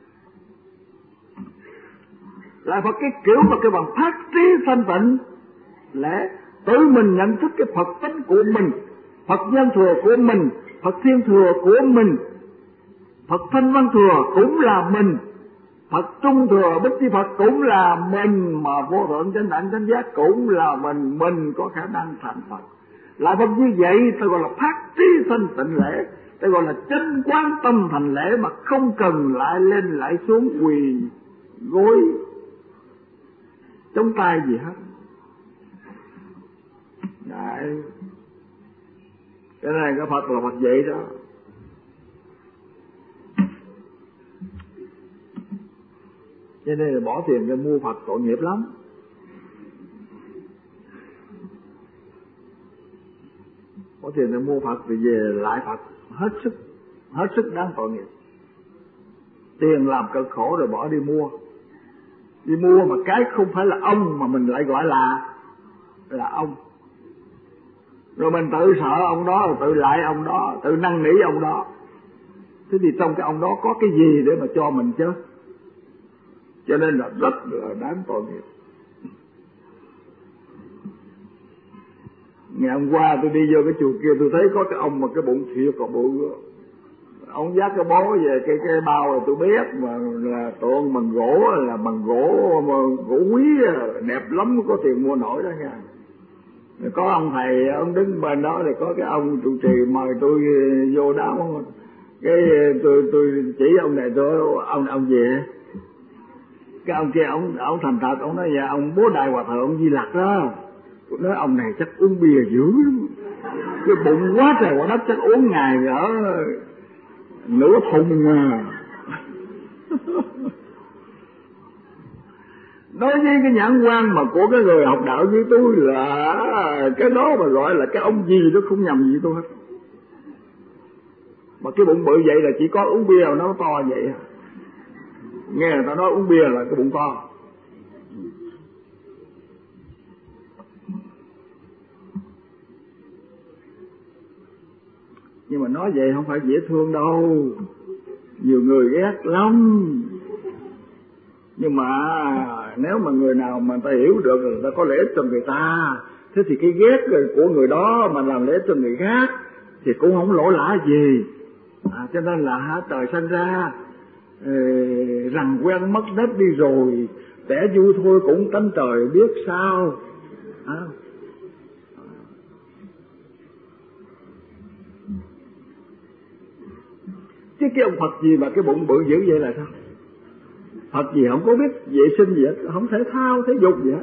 Lại Phật cái kiểu mà cái bằng phát trí thanh tịnh, lẽ tự mình nhận thức cái Phật tánh của mình, Phật nhân thừa của mình, Phật thiên thừa của mình, Phật thanh văn thừa cũng là mình, Phật trung thừa bích chi Phật cũng là mình, mà vô thượng chánh đẳng chánh giác cũng là mình có khả năng thành Phật. Lại Phật như vậy ta gọi là phát trí thanh tịnh lễ, ta gọi là chánh quán tâm thành lễ, mà không cần lại lên lại xuống quỳ gối chống tay gì hết. Đấy. Cái này cái Phật là Phật vậy đó. Cho nên là bỏ tiền ra mua Phật tội nghiệp lắm. Bỏ tiền ra mua Phật thì về lại Phật hết sức đáng tội nghiệp. Tiền làm cực khổ rồi bỏ đi mua. Đi mua mà cái không phải là ông mà mình lại gọi là ông. Rồi mình tự sợ ông đó, rồi tự lại ông đó, tự năn nỉ ông đó. Thế thì trong cái ông đó có cái gì để mà cho mình chứ? Cho nên là rất là đáng tội nghiệp. Ngày hôm qua tôi đi vô cái chùa kia, tôi thấy có cái ông mà cái bụng thiệt còn bự. Ông dắt cái bó về cái bao là tôi biết mà là tượng bằng gỗ, là bằng gỗ mà gỗ quý đẹp lắm, có tiền mua nổi đó nha. Có ông thầy ông đứng bên đó, thì có cái ông trụ trì mời tôi vô đám. Cái tôi chỉ ông này, ông về. Cái ông kia ông thành thật, ông nói dạ ông bố đại hòa thượng ông Di Lặc đó. Tôi nói ông này chắc uống bia dữ lắm, cái bụng quá trời quá đất, chắc uống ngày ở nửa thùng mà. Nói với cái nhãn quan mà của cái người học đạo với tôi là cái đó mà gọi là cái ông gì đó không nhầm gì tôi hết. Mà cái bụng bự vậy là chỉ có uống bia nó to vậy. Nghe người ta nói uống bia là cái bụng to. Nhưng mà nói vậy không phải dễ thương đâu, nhiều người ghét lắm. Nhưng mà nếu mà người nào mà người ta hiểu được, người ta có lợi ích cho người ta, thế thì cái ghét của người đó mà làm lợi ích cho người khác thì cũng không lỗ lã gì. Cho nên là trời sanh ra rằng quen mất nết đi rồi, kẻ vui thôi cũng tánh trời biết sao. Chứ cái ông Phật gì mà cái bụng bự dữ vậy là sao? Phật gì không có biết vệ sinh gì hết, không thể thao thể dục gì hết.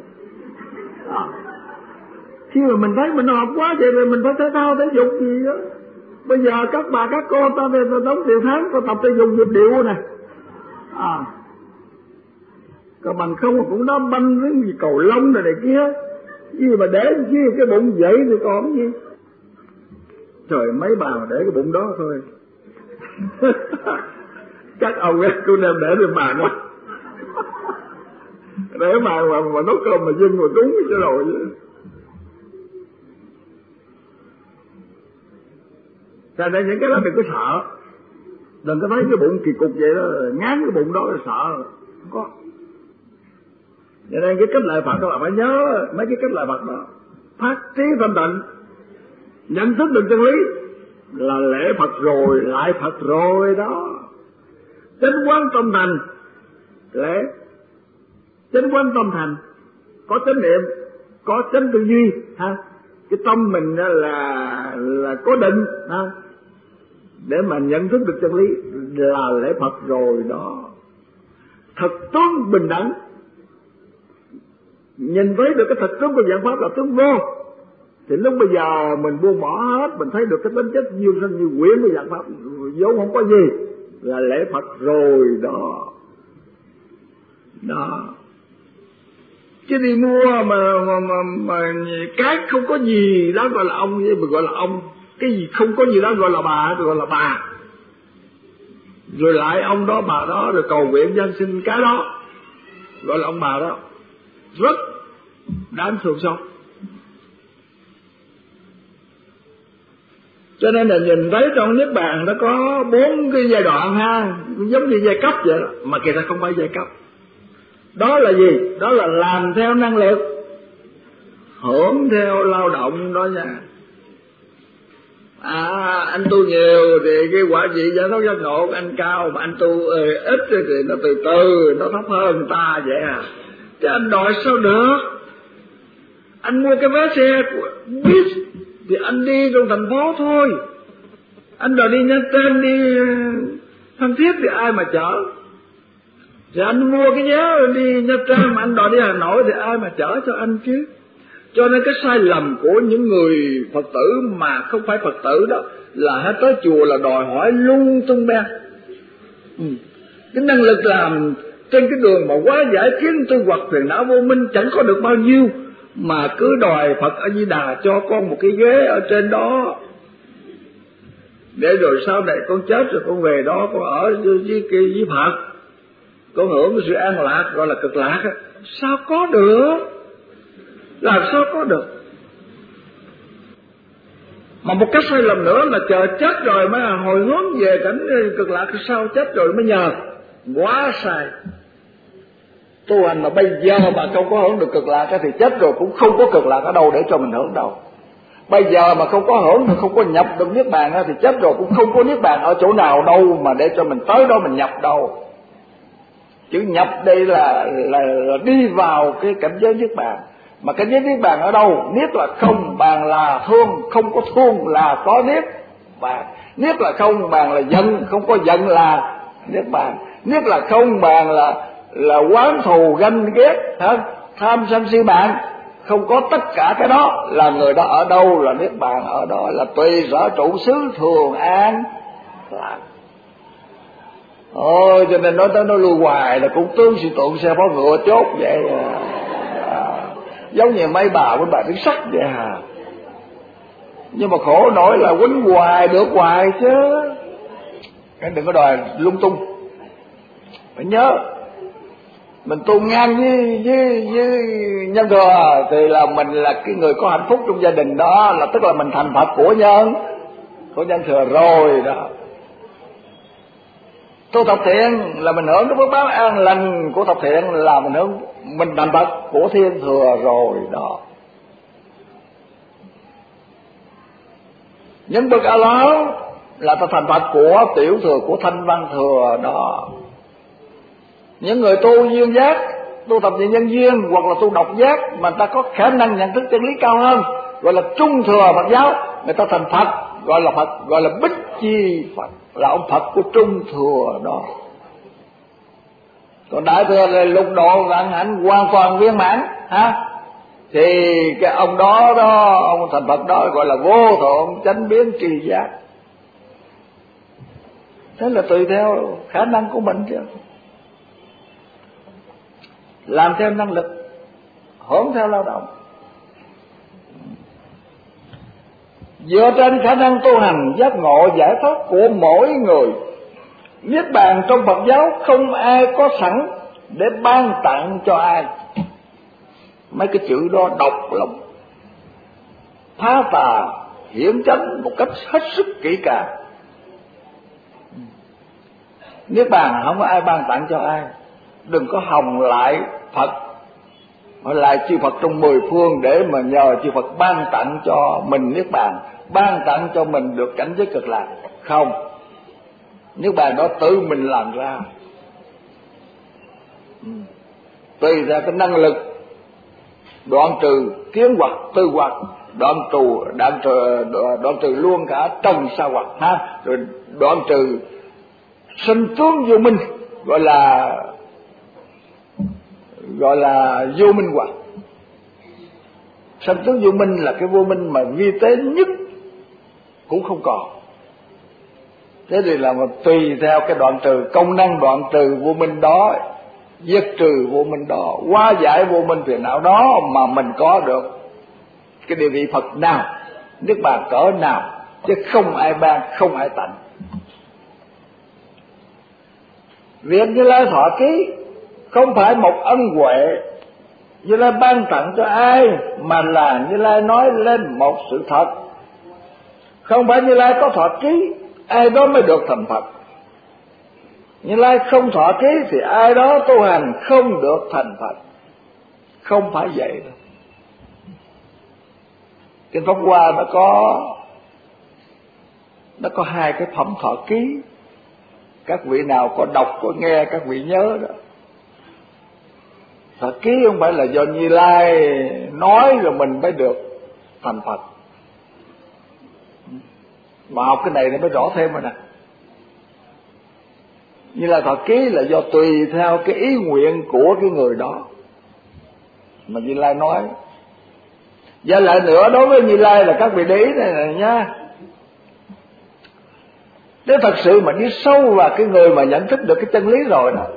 Khi mà mình thấy mình học quá vậy rồi mình phải thể thao thể dục gì đó. Bây giờ các bà các cô ta đóng tiền tháng ta tập thể dục nhịp điệu nè. Còn bằng không cũng đá banh với gì cầu lông này kia. Gì mà để chứ cái bụng vậy thì còn gì. Trời mấy bà mà để cái bụng đó thôi. Các ông ấy cứ đem để lên bàn quá. Để bàn mà nấu cơm mà dưng mà đúng cái rồi vậy. Cho nên những cái đó đừng có sợ. Đừng có thấy cái bụng kỳ cục vậy đó, ngán cái bụng đó là sợ. Không có. Cho nên cái cách lại Phật các bạn phải nhớ mấy cái cách lại Phật đó. Phát trí tâm tịnh, nhận thức được chân lý là lễ Phật rồi, lại Phật rồi đó. Chánh quán tâm thành, lễ chánh quán tâm thành, có chánh niệm, có chánh tư duy ha. Cái tâm mình là có định ha, để mà nhận thức được chân lý là lễ Phật rồi đó. Thật tướng bình đẳng, nhìn thấy được cái thật tướng của dạng pháp là tướng vô, thì lúc bây giờ mình buông bỏ hết, mình thấy được cái tính chất như sanh như quyển của dạng pháp vốn không có gì, là lễ Phật rồi đó. Đó. Chứ đi mua mà cái không có gì đó gọi là ông, với mình gọi là ông. Cái gì không có gì đó gọi là bà, gọi là bà. Rồi lại ông đó bà đó, rồi cầu nguyện dân sinh cái đó gọi là ông bà đó. Rất đáng thương xót. Cho nên là nhìn thấy trong Niết Bàn nó có 4 cái giai đoạn ha, giống như giai cấp vậy đó, mà kỳ thật không phải giai cấp. Đó là gì? Đó là làm theo năng lực, hưởng theo lao động đó nha. Anh tu nhiều thì cái quả vị giải thoát giác ngộ của anh cao, mà anh tu ít thì nó từ từ, nó thấp hơn người ta vậy à. Chứ anh đòi sao được? Anh mua cái vé xe của Bus thì anh đi trong thành phố thôi. Anh đòi đi Nha Trang, đi Phan Thiết thì ai mà chở? Thì anh mua cái vé đi Nha Trang mà anh đòi đi Hà Nội thì ai mà chở cho anh chứ? Cho nên cái sai lầm của những người Phật tử mà không phải Phật tử đó là hết tới chùa là đòi hỏi lung tung beng. Cái năng lực làm trên cái đường mà quá giải kiến tư hoặc phiền não vô minh chẳng có được bao nhiêu, mà cứ đòi Phật A Di Đà cho con một cái ghế ở trên đó, để rồi sau này con chết rồi con về đó con ở với Phật, con hưởng cái sự an lạc gọi là cực lạc. Sao có được? Làm sao có được? Mà một cái sai lầm nữa là chờ chết rồi mới hồi hướng về cảnh cực lạc, sao chết rồi mới nhờ. Quá sai. Tu hành mà bây giờ mà không có hưởng được cực lạc thì chết rồi cũng không có cực lạc ở đâu để cho mình hưởng đâu. Bây giờ mà không có hưởng được, không có nhập được Niết Bàn thì chết rồi cũng không có Niết Bàn ở chỗ nào đâu mà để cho mình tới đó mình nhập đâu. Chữ nhập đây là đi vào cái cảnh giới Niết Bàn. Mà cảnh giới Niết Bàn ở đâu? Niết là không, bàn là thương, không có thương là có Niết Bàn. Niết là không, bàn là giận, không có giận là Niết Bàn. Niết là không, bàn là oán thù ganh ghét, tham sân si mạng, không có tất cả cái đó là người đó ở đâu là Niết Bàn ở đó, là tùy sở trụ xứ thường an lạc. Ôi cho nên nói tới nó lưu hoài là cũng tương sự tượng xe phó ngựa chốt vậy giống như mấy bà bên bà tiếng sắt vậy à. Nhưng mà khổ nổi là quýnh hoài được hoài chứ. Cái đừng có đòi lung tung. Phải nhớ mình tu ngang với nhân thừa thì là mình là cái người có hạnh phúc trong gia đình đó, là tức là mình thành Phật của nhân thừa rồi đó. Tu thập thiện là mình hưởng cái phước báo an lành của thập thiện, là mình thành Phật của thiên thừa rồi đó. Những bậc A La là ta thành Phật của tiểu thừa, của thanh văn thừa đó. Những người tu duyên giác, tu thập thiện nhân duyên hoặc là tu độc giác mà ta có khả năng nhận thức chân lý cao hơn, gọi là trung thừa Phật giáo, người ta thành Phật, gọi là Phật, gọi là Bích Chi Phật, là ông Phật của trung thừa đó. Còn đại thừa là lục độ vạn hạnh hoàn toàn viên mãn ha, thì cái ông đó ông thành Phật đó gọi là vô thượng chánh biến tri giác. Thế là tùy theo khả năng của mình chứ, làm theo năng lực, hưởng theo lao động, dựa trên khả năng tu hành giác ngộ giải thoát của mỗi người Niết bàn trong Phật giáo không ai có sẵn để ban tặng cho ai. Mấy cái chữ đó độc lắm, phá tà hiển chánh một cách hết sức kỹ càng. Niết bàn không có ai ban tặng cho ai. Đừng có hòng lại Phật, hỏi lại chư Phật trong 10 phương để mà nhờ chư Phật ban tặng cho mình niết bàn, ban tặng cho mình được cảnh giới cực lạc. Không, niết bàn đó tự mình làm ra, tùy ra cái năng lực đoạn trừ kiến hoặc tư hoặc, đoạn trừ luôn cả trần sa hoặc ha, rồi đoạn trừ sinh tướng vô minh, gọi là vô minh hoặc. Sinh tướng vô minh là cái vô minh mà vi tế nhất cũng không còn. Thế thì là mà tùy theo cái đoạn trừ, công năng đoạn trừ vô minh đó, diệt trừ vô minh đó, hóa giải vô minh phiền não đó mà mình có được cái địa vị Phật nào, niết bàn cỡ nào, chứ không ai ban, không ai tặng. Việc Như Lai thọ ký không phải một ân huệ Như Lai ban tặng cho ai, mà là Như Lai nói lên một sự thật. Không phải Như Lai có thọ ký ai đó mới được thành Phật. Như Lai không thọ ký thì ai đó tu hành không được thành Phật. Không phải vậy đâu. Kinh Pháp Hoa nó có 2 cái phẩm thọ ký. Các vị nào có đọc có nghe các vị nhớ đó. Thọ ký không phải là do Như Lai nói rồi mình mới được thành Phật. Mà học cái này nó mới rõ thêm rồi nè. Như Lai thọ ký là do tùy theo cái ý nguyện của cái người đó mà Như Lai nói. Và lại nữa, đối với Như Lai là các vị để ý này nha, nếu thật sự mà đi sâu vào cái người mà nhận thức được cái chân lý rồi đó,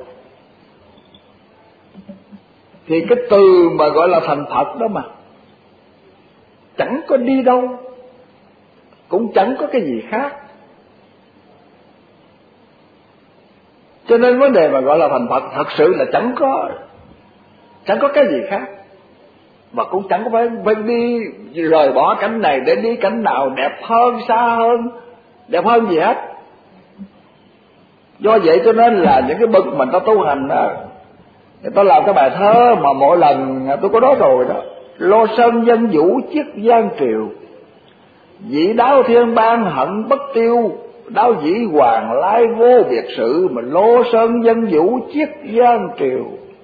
thì cái từ mà gọi là thành Phật đó mà chẳng có đi đâu, cũng chẳng có cái gì khác. Cho nên vấn đề mà gọi là thành Phật thật sự là chẳng có cái gì khác, và cũng chẳng có phải đi rời bỏ cảnh này để đi cảnh nào đẹp hơn, xa hơn, đẹp hơn gì hết. Do vậy cho nên là những cái bậc mà ta tu hành đó, người ta làm cái bài thơ mà mỗi lần tôi có nói rồi đó: Lô sơn dân vũ chiết giang triều, dĩ đáo thiên ban hận bất tiêu, đáo dĩ hoàng lai vô biệt sự, mà lô sơn dân vũ chiết giang triều.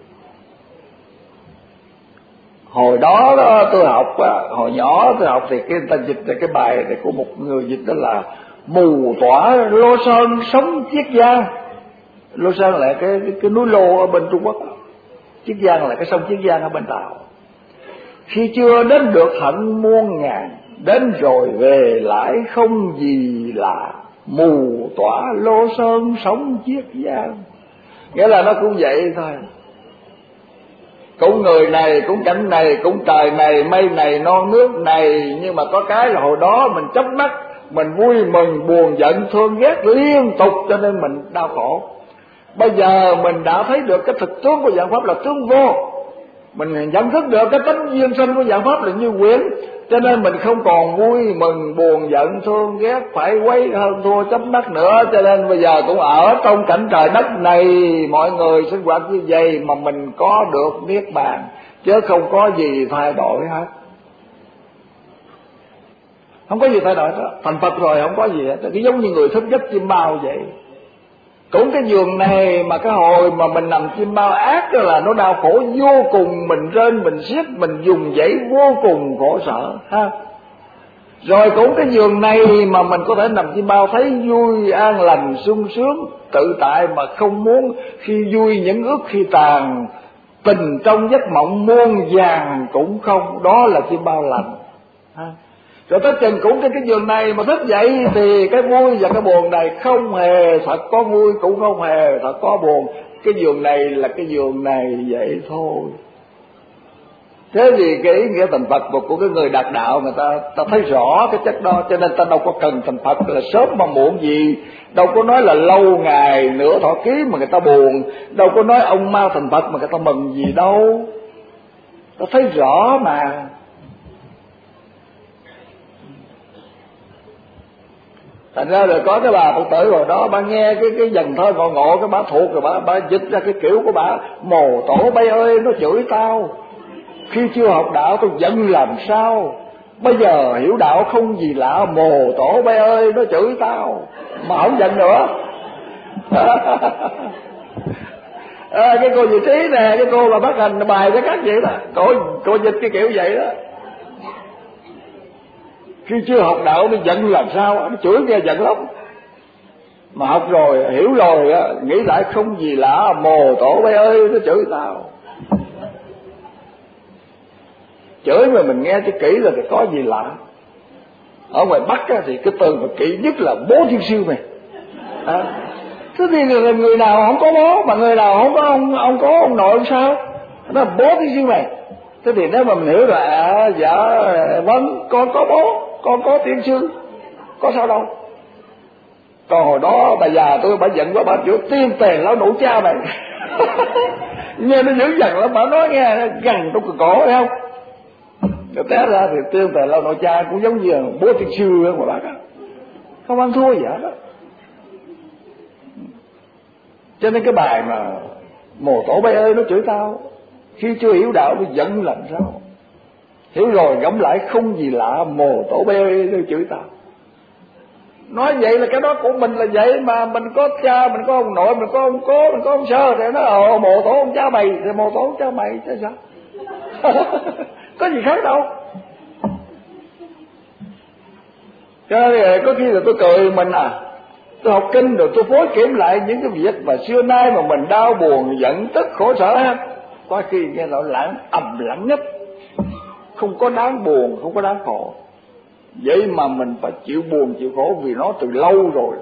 Hồi đó tôi học, hồi nhỏ tôi học thì người ta dịch cái bài này của một người dịch đó là mù tỏa Lô Sơn sống Chiết Giang. Lô Sơn là cái núi Lô ở bên Trung Quốc, Chiết Giang là cái sông Chiết Giang ở bên Tàu. Khi chưa đến được hận muôn ngàn, đến rồi về lại không gì lạ, mù tỏa Lô Sơn sống Chiết Giang. Nghĩa là nó cũng vậy thôi, cũng người này, cũng cảnh này, cũng trời này, mây này, non nước này. Nhưng mà có cái là hồi đó mình chớp mắt, mình vui mừng, buồn giận, thương ghét liên tục, cho nên mình đau khổ. Bây giờ mình đã thấy được cái thực tướng của dạng pháp là tướng vô, mình nhận thức được cái tánh duyên sinh của dạng pháp là như quyển, cho nên mình không còn vui mừng, buồn giận, thương ghét, phải quấy hơn thua chấm mắt nữa. Cho nên bây giờ cũng ở trong cảnh trời đất này, mọi người sinh hoạt như vậy mà mình có được niết bàn, chứ không có gì thay đổi hết. Không có gì thay đổi đó, thành Phật rồi không có gì hết. Cái giống như người thức giấc chim bao vậy. Cũng cái giường này mà cái hồi mà mình nằm chim bao ác đó là nó đau khổ vô cùng, mình rên, mình xiết, mình dùng dãy vô cùng khổ sở ha. Rồi cũng cái giường này mà mình có thể nằm chim bao thấy vui, an lành, sung sướng, tự tại mà không muốn, khi vui những ước khi tàn, tình trong giấc mộng muôn vàng cũng không, đó là chim bao lành ha. Rồi tới chừng cũng trên cái giường này mà thức dậy thì cái vui và cái buồn này không hề thật có vui, cũng không hề thật có buồn. Cái giường này là cái giường này vậy thôi. Thế thì cái ý nghĩa thành Phật của cái người đạt đạo, người ta thấy rõ cái chất đó, cho nên ta đâu có cần thành Phật là sớm mà muộn gì, đâu có nói là lâu ngày nửa thọ ký mà người ta buồn, đâu có nói ông mau thành Phật mà người ta mừng gì đâu, ta thấy rõ mà. Thành ra rồi có cái bà Phật tử rồi đó, bà nghe cái dần thơ ngộ ngộ, cái bà thuộc rồi bà dịch ra cái kiểu của bà: mồ tổ bay ơi nó chửi tao, khi chưa học đạo tôi giận làm sao, bây giờ hiểu đạo không gì lạ, mồ tổ bay ơi nó chửi tao, mà không giận nữa. Cái cô Vị Trí nè, cái cô mà bắt hành bài cho các vậy đó, cô dịch cái kiểu vậy đó. Khi chưa học đạo nó giận làm sao, nó chửi nghe giận lắm, mà học rồi hiểu rồi nghĩ lại không gì lạ, mồ tổ bay ơi nó chửi tao. Chửi mà mình nghe cho kỹ là có gì lạ. Ở ngoài Bắc thì cái từ mà kỹ nhất là bố thiên sư mày. Thế thì là người nào không có bố, mà người nào không có ông có ông nội ông sao, nó là bố thiên sư mày. Thế thì nếu mà mình hiểu là dạ vâng con có bố, con có tiên sư, có sao đâu. Còn hồi đó bà già tôi bà giận quá, bà chửi tiên tề lão nụ cha mày. Nghe nó dữ dằn lắm, bà nói nghe gần trong cái cổ, thấy không? Rồi té ra thì tiên tề lão nụ cha cũng giống như bố tiên sư của bà đó, không ăn thua gì hết đó. Cho nên cái bài mà mồ tổ bay ơi nó chửi tao, khi chưa hiểu đạo nó giận làm sao, hiểu rồi ngẫm lại không gì lạ, mồ tổ bay ơi nó chửi tao. Nói vậy là cái đó của mình là vậy mà, mình có cha, mình có ông nội, mình có ông cố, mình có ông sơ, thì nó mồ tổ ông cha mày, thì mồ tổ ông cha mày chứ sao. Có gì khác đâu. Cho nên có khi là tôi cười mình tôi học kinh rồi tôi phối kiểm lại những cái việc mà xưa nay mà mình đau buồn, giận tức, khổ sở ha, có khi nghe nó ầm lặng nhất, không có đáng buồn, không có đáng khổ. Vậy mà mình phải chịu buồn chịu khổ vì nó từ lâu rồi.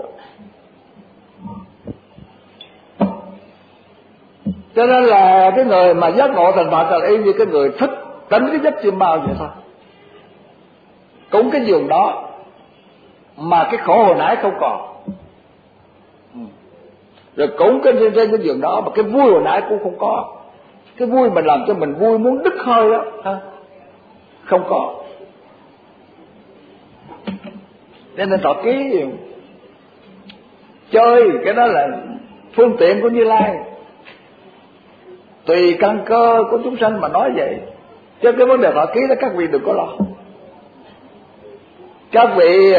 Cho nên là cái người mà giác ngộ thành Phật là y như cái người thích đánh cái giấc chim bao vậy thôi. Cũng cái giường đó mà cái khổ hồi nãy không còn, rồi cũng trên cái giường đó mà cái vui hồi nãy cũng không có. Cái vui mình làm cho mình vui muốn đứt hơi đó không có. Nên thọ ký chơi cái đó là phương tiện của Như Lai, tùy căn cơ của chúng sanh mà nói vậy. Chứ cái vấn đề thọ ký đó các vị đừng có lo. Các vị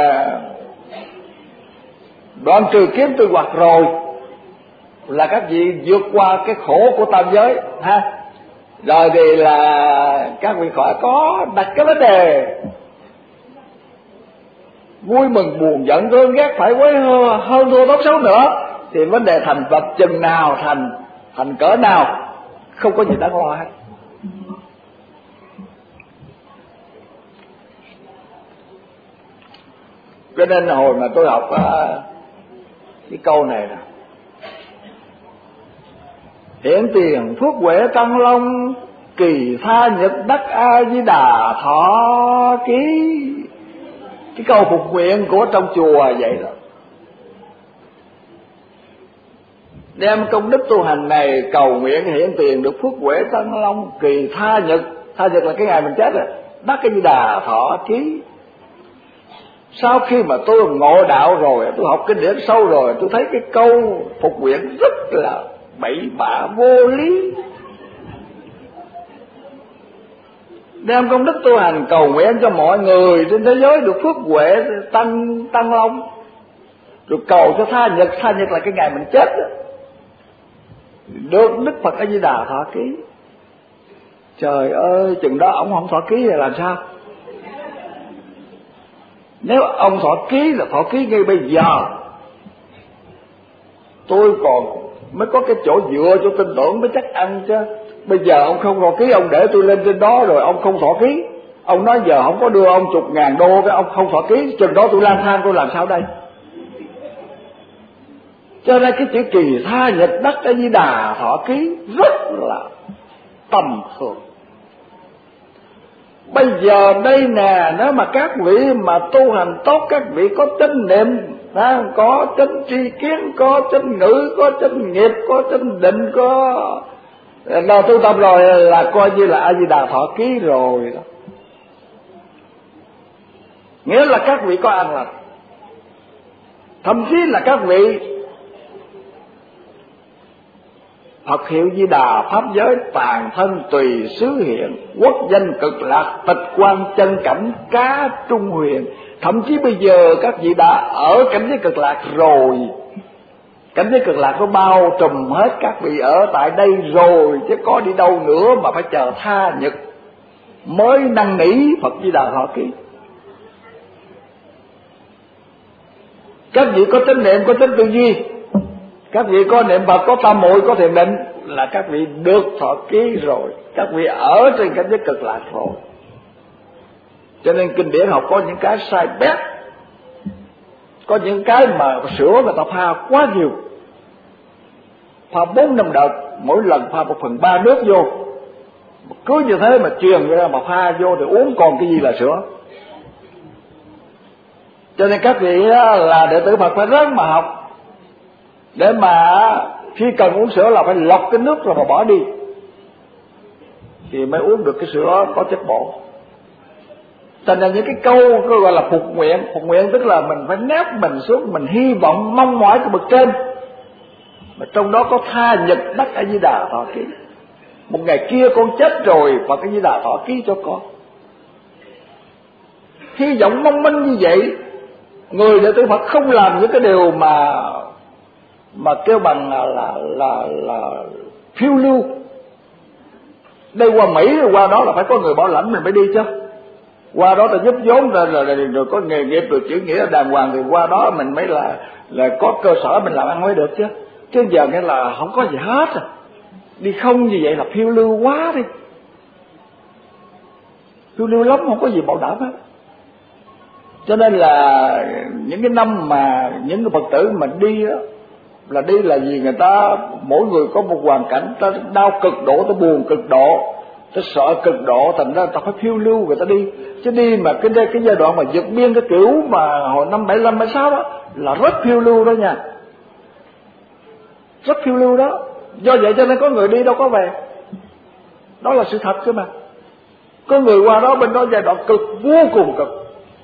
đoạn trừ kiếm tư hoặc rồi là các vị vượt qua cái khổ của tam giới ha, rồi thì là các vị khỏi có đặt cái vấn đề vui mừng buồn giận thương ghét phải với hơn thua tốt xấu nữa, thì vấn đề thành Phật chừng nào, thành cỡ nào, không có gì đáng lo hết. Cho nên hồi mà tôi học cái câu này nè: hiện tiền phước huệ tăng long, kỳ tha nhật đắc A Di Đà thọ ký. Cái câu phục nguyện của trong chùa vậy đó. Đem công đức tu hành này cầu nguyện hiện tiền được phước huệ tăng long, kỳ tha nhật là cái ngày mình chết rồi, đắc A Di Đà thọ ký. Sau khi mà tôi ngộ đạo rồi, tôi học kinh điển sâu rồi, tôi thấy cái câu phục nguyện rất là bậy bạ vô lý. Đem công đức tu hành cầu nguyện cho mọi người trên thế giới được phước huệ tăng long, rồi cầu cho tha nhật là cái ngày mình chết đó, được Đức Phật A Di Đà thọ ký. Trời ơi, chừng đó ông không thọ ký thì làm sao? Nếu ông thọ ký là thọ ký ngay bây giờ, tôi còn mới có cái chỗ dựa cho tin tưởng mới chắc ăn chứ. Bây giờ ông không thọ ký, ông để tôi lên trên đó rồi ông không thọ ký, ông nói giờ không có đưa ông chục ngàn đô, cái ông không thọ ký, chừng đó tôi lang thang tôi làm sao đây? Cho nên cái chữ kỳ tha nhật đắc A Di Đà thọ ký rất là tầm thường. Bây giờ đây nè, nếu mà các vị mà tu hành tốt, các vị có chánh niệm, có chánh tri kiến, có chánh ngữ, có chánh nghiệp, có chánh định, có nào tu tập rồi, là coi như là A Di Đà thọ ký rồi đó. Nghĩa là các vị có an lành. Thậm chí là các vị Phật hiệu Di Đà, pháp giới tàn thân tùy xứ hiện, quốc danh cực lạc, tịch quan chân cảnh cá trung huyền. Thậm chí bây giờ các vị đã ở cảnh giới cực lạc rồi. Cảnh giới cực lạc nó bao trùm hết các vị ở tại đây rồi, chứ có đi đâu nữa mà phải chờ tha nhật mới năn nỉ Phật Di Đà thọ ký. Các vị có chánh niệm, có chánh tư duy, các vị có niệm Phật, có tam muội, có thiền định, là các vị được thọ ký rồi. Các vị ở trên cảnh giới cực lạc rồi. Cho nên kinh điển học có những cái sai bét, có những cái mà sửa người ta pha quá nhiều, pha 4-5 đợt, mỗi lần pha 1/3 nước vô, cứ như thế mà truyền ra mà pha vô thì uống còn cái gì là sữa. Cho nên các vị là đệ tử Phật phải ráng mà học, để mà khi cần uống sữa là phải lọc cái nước rồi mà bỏ đi, thì mới uống được cái sữa có chất bổ. Thành ra những cái câu gọi là phục nguyện tức là mình phải nép mình xuống, mình hy vọng mong mỏi của bậc trên, mà trong đó có tha nhật đắc A Di Đà thọ ký. Một ngày kia con chết rồi, Phật A Di Đà thọ ký cho con. Hy vọng mong manh như vậy. Người đệ tử Phật không làm những cái điều mà kêu bằng là phiêu lưu. Đây qua Mỹ, qua đó là phải có người bảo lãnh mình mới đi chứ. Qua đó ta giúp vốn rồi có nghề nghiệp rồi chữ nghĩa đàng hoàng, thì qua đó mình mới là có cơ sở mình làm ăn mới được chứ. Chứ giờ nghĩa là không có gì hết à. Đi không như vậy là phiêu lưu quá đi. Phiêu lưu lắm, không có gì bảo đảm hết. Cho nên là những cái năm mà những cái Phật tử mà đi đó, là đi là vì người ta mỗi người có một hoàn cảnh, ta đau cực độ, ta buồn cực độ, ta sợ cực độ, thành ra ta phải phiêu lưu người ta đi. Chứ đi mà cái giai đoạn mà vượt biên cái kiểu mà hồi năm 75, 76 đó là rất phiêu lưu đó nha, rất phiêu lưu đó. Do vậy cho nên có người đi đâu có về, đó là sự thật cơ mà. Có người qua đó bên đó giai đoạn cực, vô cùng cực.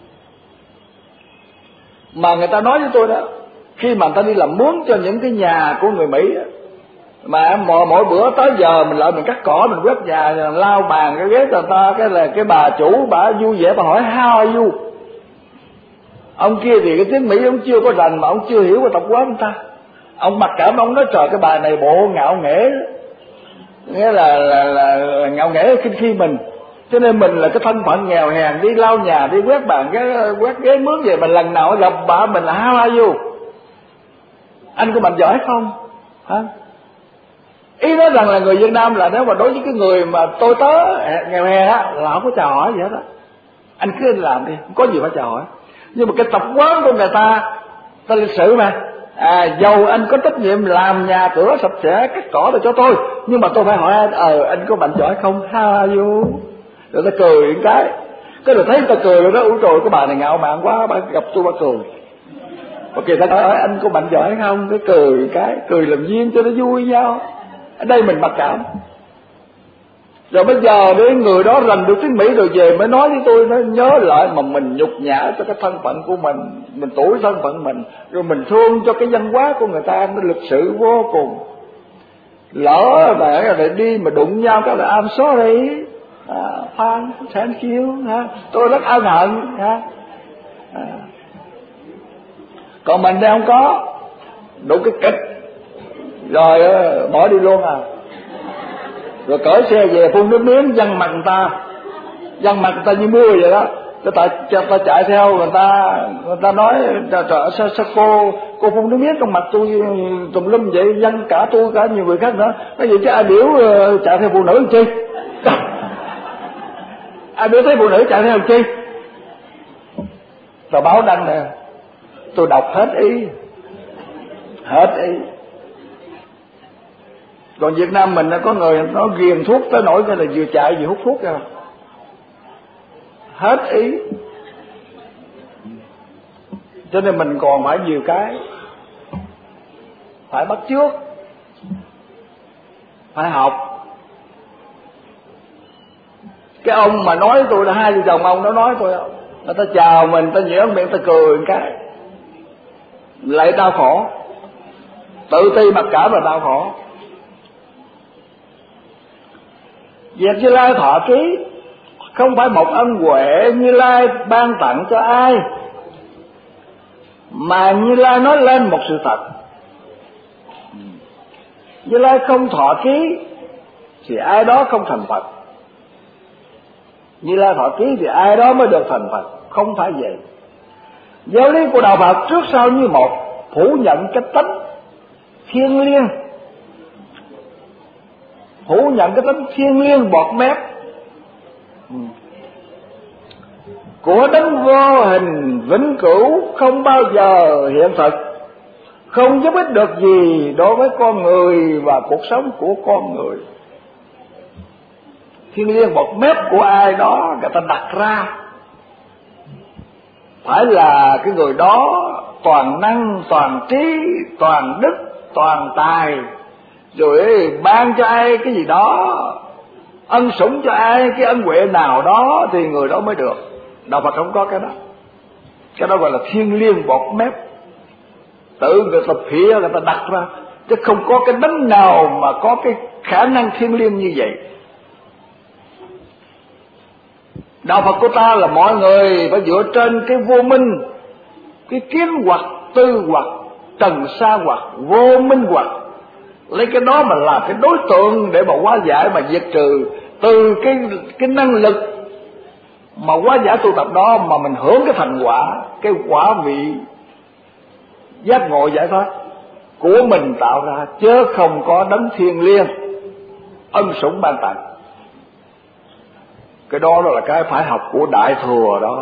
Mà người ta nói với tôi đó, khi mà người ta đi làm mướn cho những cái nhà của người Mỹ đó, mà mỗi bữa tới giờ mình lại mình cắt cỏ, mình quét nhà, lau bàn cái ghế cho người ta, cái bà chủ bà vui vẻ, bà hỏi how are you. Ông kia thì cái tiếng Mỹ ông chưa có rành, mà ông chưa hiểu cái tập quán người ta, ông mặc cảm, ông nói trời cái bà này bộ ngạo nghễ, nghĩa là ngạo nghễ khi mình. Cho nên mình là cái thân phận nghèo hèn, đi lau nhà, đi quét bàn, quét ghế mướn về, mình lần nào gặp bà mình là how are you, anh có mạnh giỏi không hả? Ý nói rằng là người Việt Nam là nếu mà đối với cái người mà tôi tớ nghèo hèn á là không có chào hỏi gì hết á, anh cứ làm đi, không có gì phải chào hỏi. Nhưng mà cái tập quán của người ta lịch sử mà, dầu anh có trách nhiệm làm nhà cửa sạch sẽ, cắt cỏ để cho tôi, nhưng mà tôi phải hỏi anh có mạnh giỏi không, how are you. Rồi ta cười một cái rồi thấy ta cười rồi đó, ủa trời cái bà này ngạo mạn quá, bà gặp tôi bà cười. Ok, ta hỏi anh có mạnh giỏi không, cái cười cười làm duyên cho nó vui nhau. Ở đây mình mặc cảm. Rồi bây giờ đến người đó rành được tiếng Mỹ rồi về mới nói với tôi, nó nhớ lại mà mình nhục nhã cho cái thân phận của mình tuổi thân phận mình, rồi mình thương cho cái văn hóa của người ta, nó lịch sự vô cùng. Lỡ mà đi mà đụng nhau cái là I'm sorry, thank you, tôi rất ân hận. Còn mình đây không có, đủ cái kịch rồi bỏ đi luôn rồi cởi xe về phun nước miếng văng mặt người ta như mưa vậy đó. Ta chạy theo người ta nói trời sao cô phun nước miếng trong mặt tôi tùm lum vậy, văng cả tôi cả nhiều người khác nữa. Nói vậy chứ ai biểu chạy theo phụ nữ làm chi? Ai biểu thấy phụ nữ chạy theo làm chi? Tờ báo đăng nè, tôi đọc hết ý. Còn Việt Nam mình có người nó ghiền thuốc tới nỗi cái là vừa chạy vừa hút thuốc ra. hết ý. Cho nên mình còn phải nhiều cái phải bắt chước, phải học. Cái ông mà nói tôi là hai vợ chồng ông nó nói tôi, người ta chào mình, ta nhếch miệng, ta cười một cái lại đau khổ, tự ti mặc cảm là đau khổ. Việc Như Lai thọ ký không phải một ân huệ Như Lai ban tặng cho ai, mà Như Lai nói lên một sự thật. Như Lai không thọ ký thì ai đó không thành Phật, Như Lai thọ ký thì ai đó mới được thành Phật, không phải vậy. Giáo lý của đạo Phật trước sau như một, phủ nhận cái tánh thiêng liêng, phủ nhận cái tánh thiêng liêng bọt mép của đấng vô hình vĩnh cửu, không bao giờ hiện thực, không giúp ích được gì đối với con người và cuộc sống của con người. Thiêng liêng bọt mép của ai đó người ta đặt ra, phải là cái người đó toàn năng, toàn trí, toàn đức, toàn tài, rồi ban cho ai cái gì đó, ân sủng cho ai cái ân huệ nào đó thì người đó mới được. Đạo Phật không có cái đó. Cái đó gọi là thiêng liêng bọt mép, tự người ta phịa, người ta đặt ra, chứ không có cái đấng nào mà có cái khả năng thiêng liêng như vậy. Đạo Phật của ta là mọi người phải dựa trên cái vô minh, cái kiến hoặc, tư hoặc, trần sa hoặc, vô minh hoặc, lấy cái đó mà làm cái đối tượng để mà hóa giải, mà diệt trừ từ cái năng lực mà hóa giải tu tập đó, mà mình hưởng cái thành quả, cái quả vị giác ngộ giải thoát của mình tạo ra, chứ không có đấng thiêng liêng ân sủng ban tặng. Cái đó là cái phải học của Đại Thừa đó.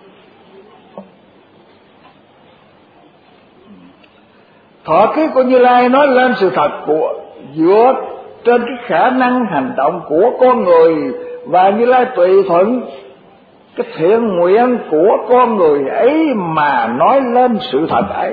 Thọ ký của Như Lai nói lên sự thật của dựa trên cái khả năng hành động của con người, và Như Lai tùy thuận cái thiện nguyện của con người ấy mà nói lên sự thật ấy.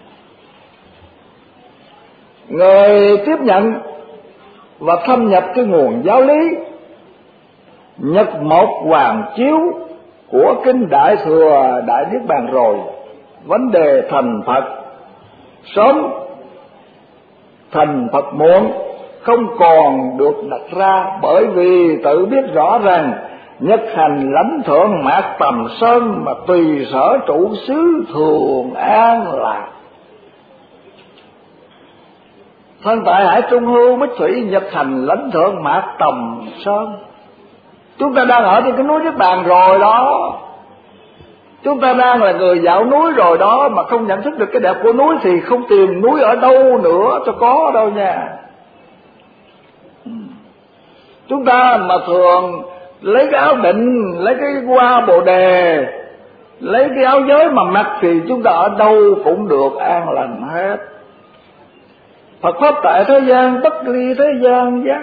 Người tiếp nhận và thâm nhập cái nguồn giáo lý Nhật một Hoàng Chiếu của kinh Đại Thừa Đại Niết Bàn rồi, vấn đề thành Phật sớm thành Phật muộn không còn được đặt ra, bởi vì tự biết rõ rằng nhất hành lãnh thượng mạc tầm sơn, mà tùy sở trụ xứ thường an lạc. Thân tại hải trung hưu bích thủy, nhật hành lãnh thượng mạc tầm sơn. Chúng ta đang ở trên cái núi Niết Bàn rồi đó, chúng ta đang là người dạo núi rồi đó, mà không nhận thức được cái đẹp của núi thì không tìm núi ở đâu nữa cho có đâu nha. Chúng ta mà thường lấy cái áo định, lấy cái hoa bồ đề, lấy cái áo giới mà mặc thì chúng ta ở đâu cũng được an lành hết. Phật pháp tại thế gian, bất ly thế gian giác.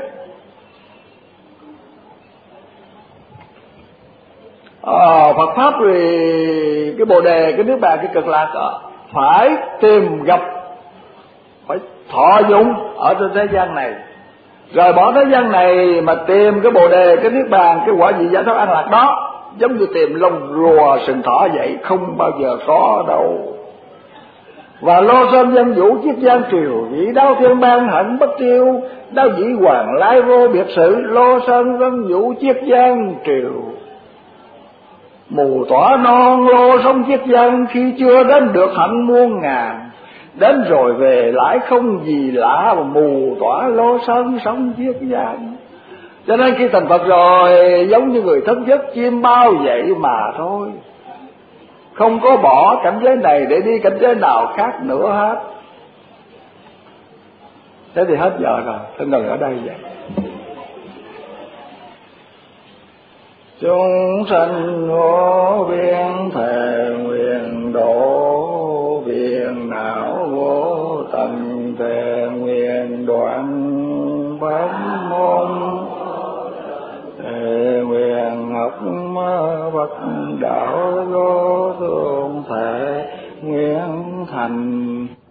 Phật pháp thì cái bồ đề, cái Niết Bàn, cái cực lạc phải tìm gặp, phải thọ dụng ở trên thế gian này, rời bỏ thế gian này mà tìm cái bồ đề, cái Niết Bàn, cái quả vị giải thoát an lạc đó, giống như tìm lông rùa sừng thỏ vậy, không bao giờ có đâu. Và lo sơn dân vũ chiết giang triều, vị đao thiên ban hận bất tiêu, đao dĩ hoàng lai vô biệt sự, lo sơn dân vũ chiết giang triều. Mù tỏa non lô sông chiết giang, khi chưa đến được hạnh muôn ngàn, đến rồi về lại không gì lạ, mà mù tỏa lô sơn sông chiết giang. Cho nên khi thành Phật rồi, giống như người thức giấc chim bao vậy mà thôi, không có bỏ cảnh giới này để đi cảnh giới nào khác nữa hết. Thế thì hết giờ rồi, tôi ngừng ở đây vậy. Chúng sanh vô biên thề nguyện độ, biên não vô tận thề nguyện đoạn bát môn, thề nguyện học Phật đạo vô thượng thể nguyện thành.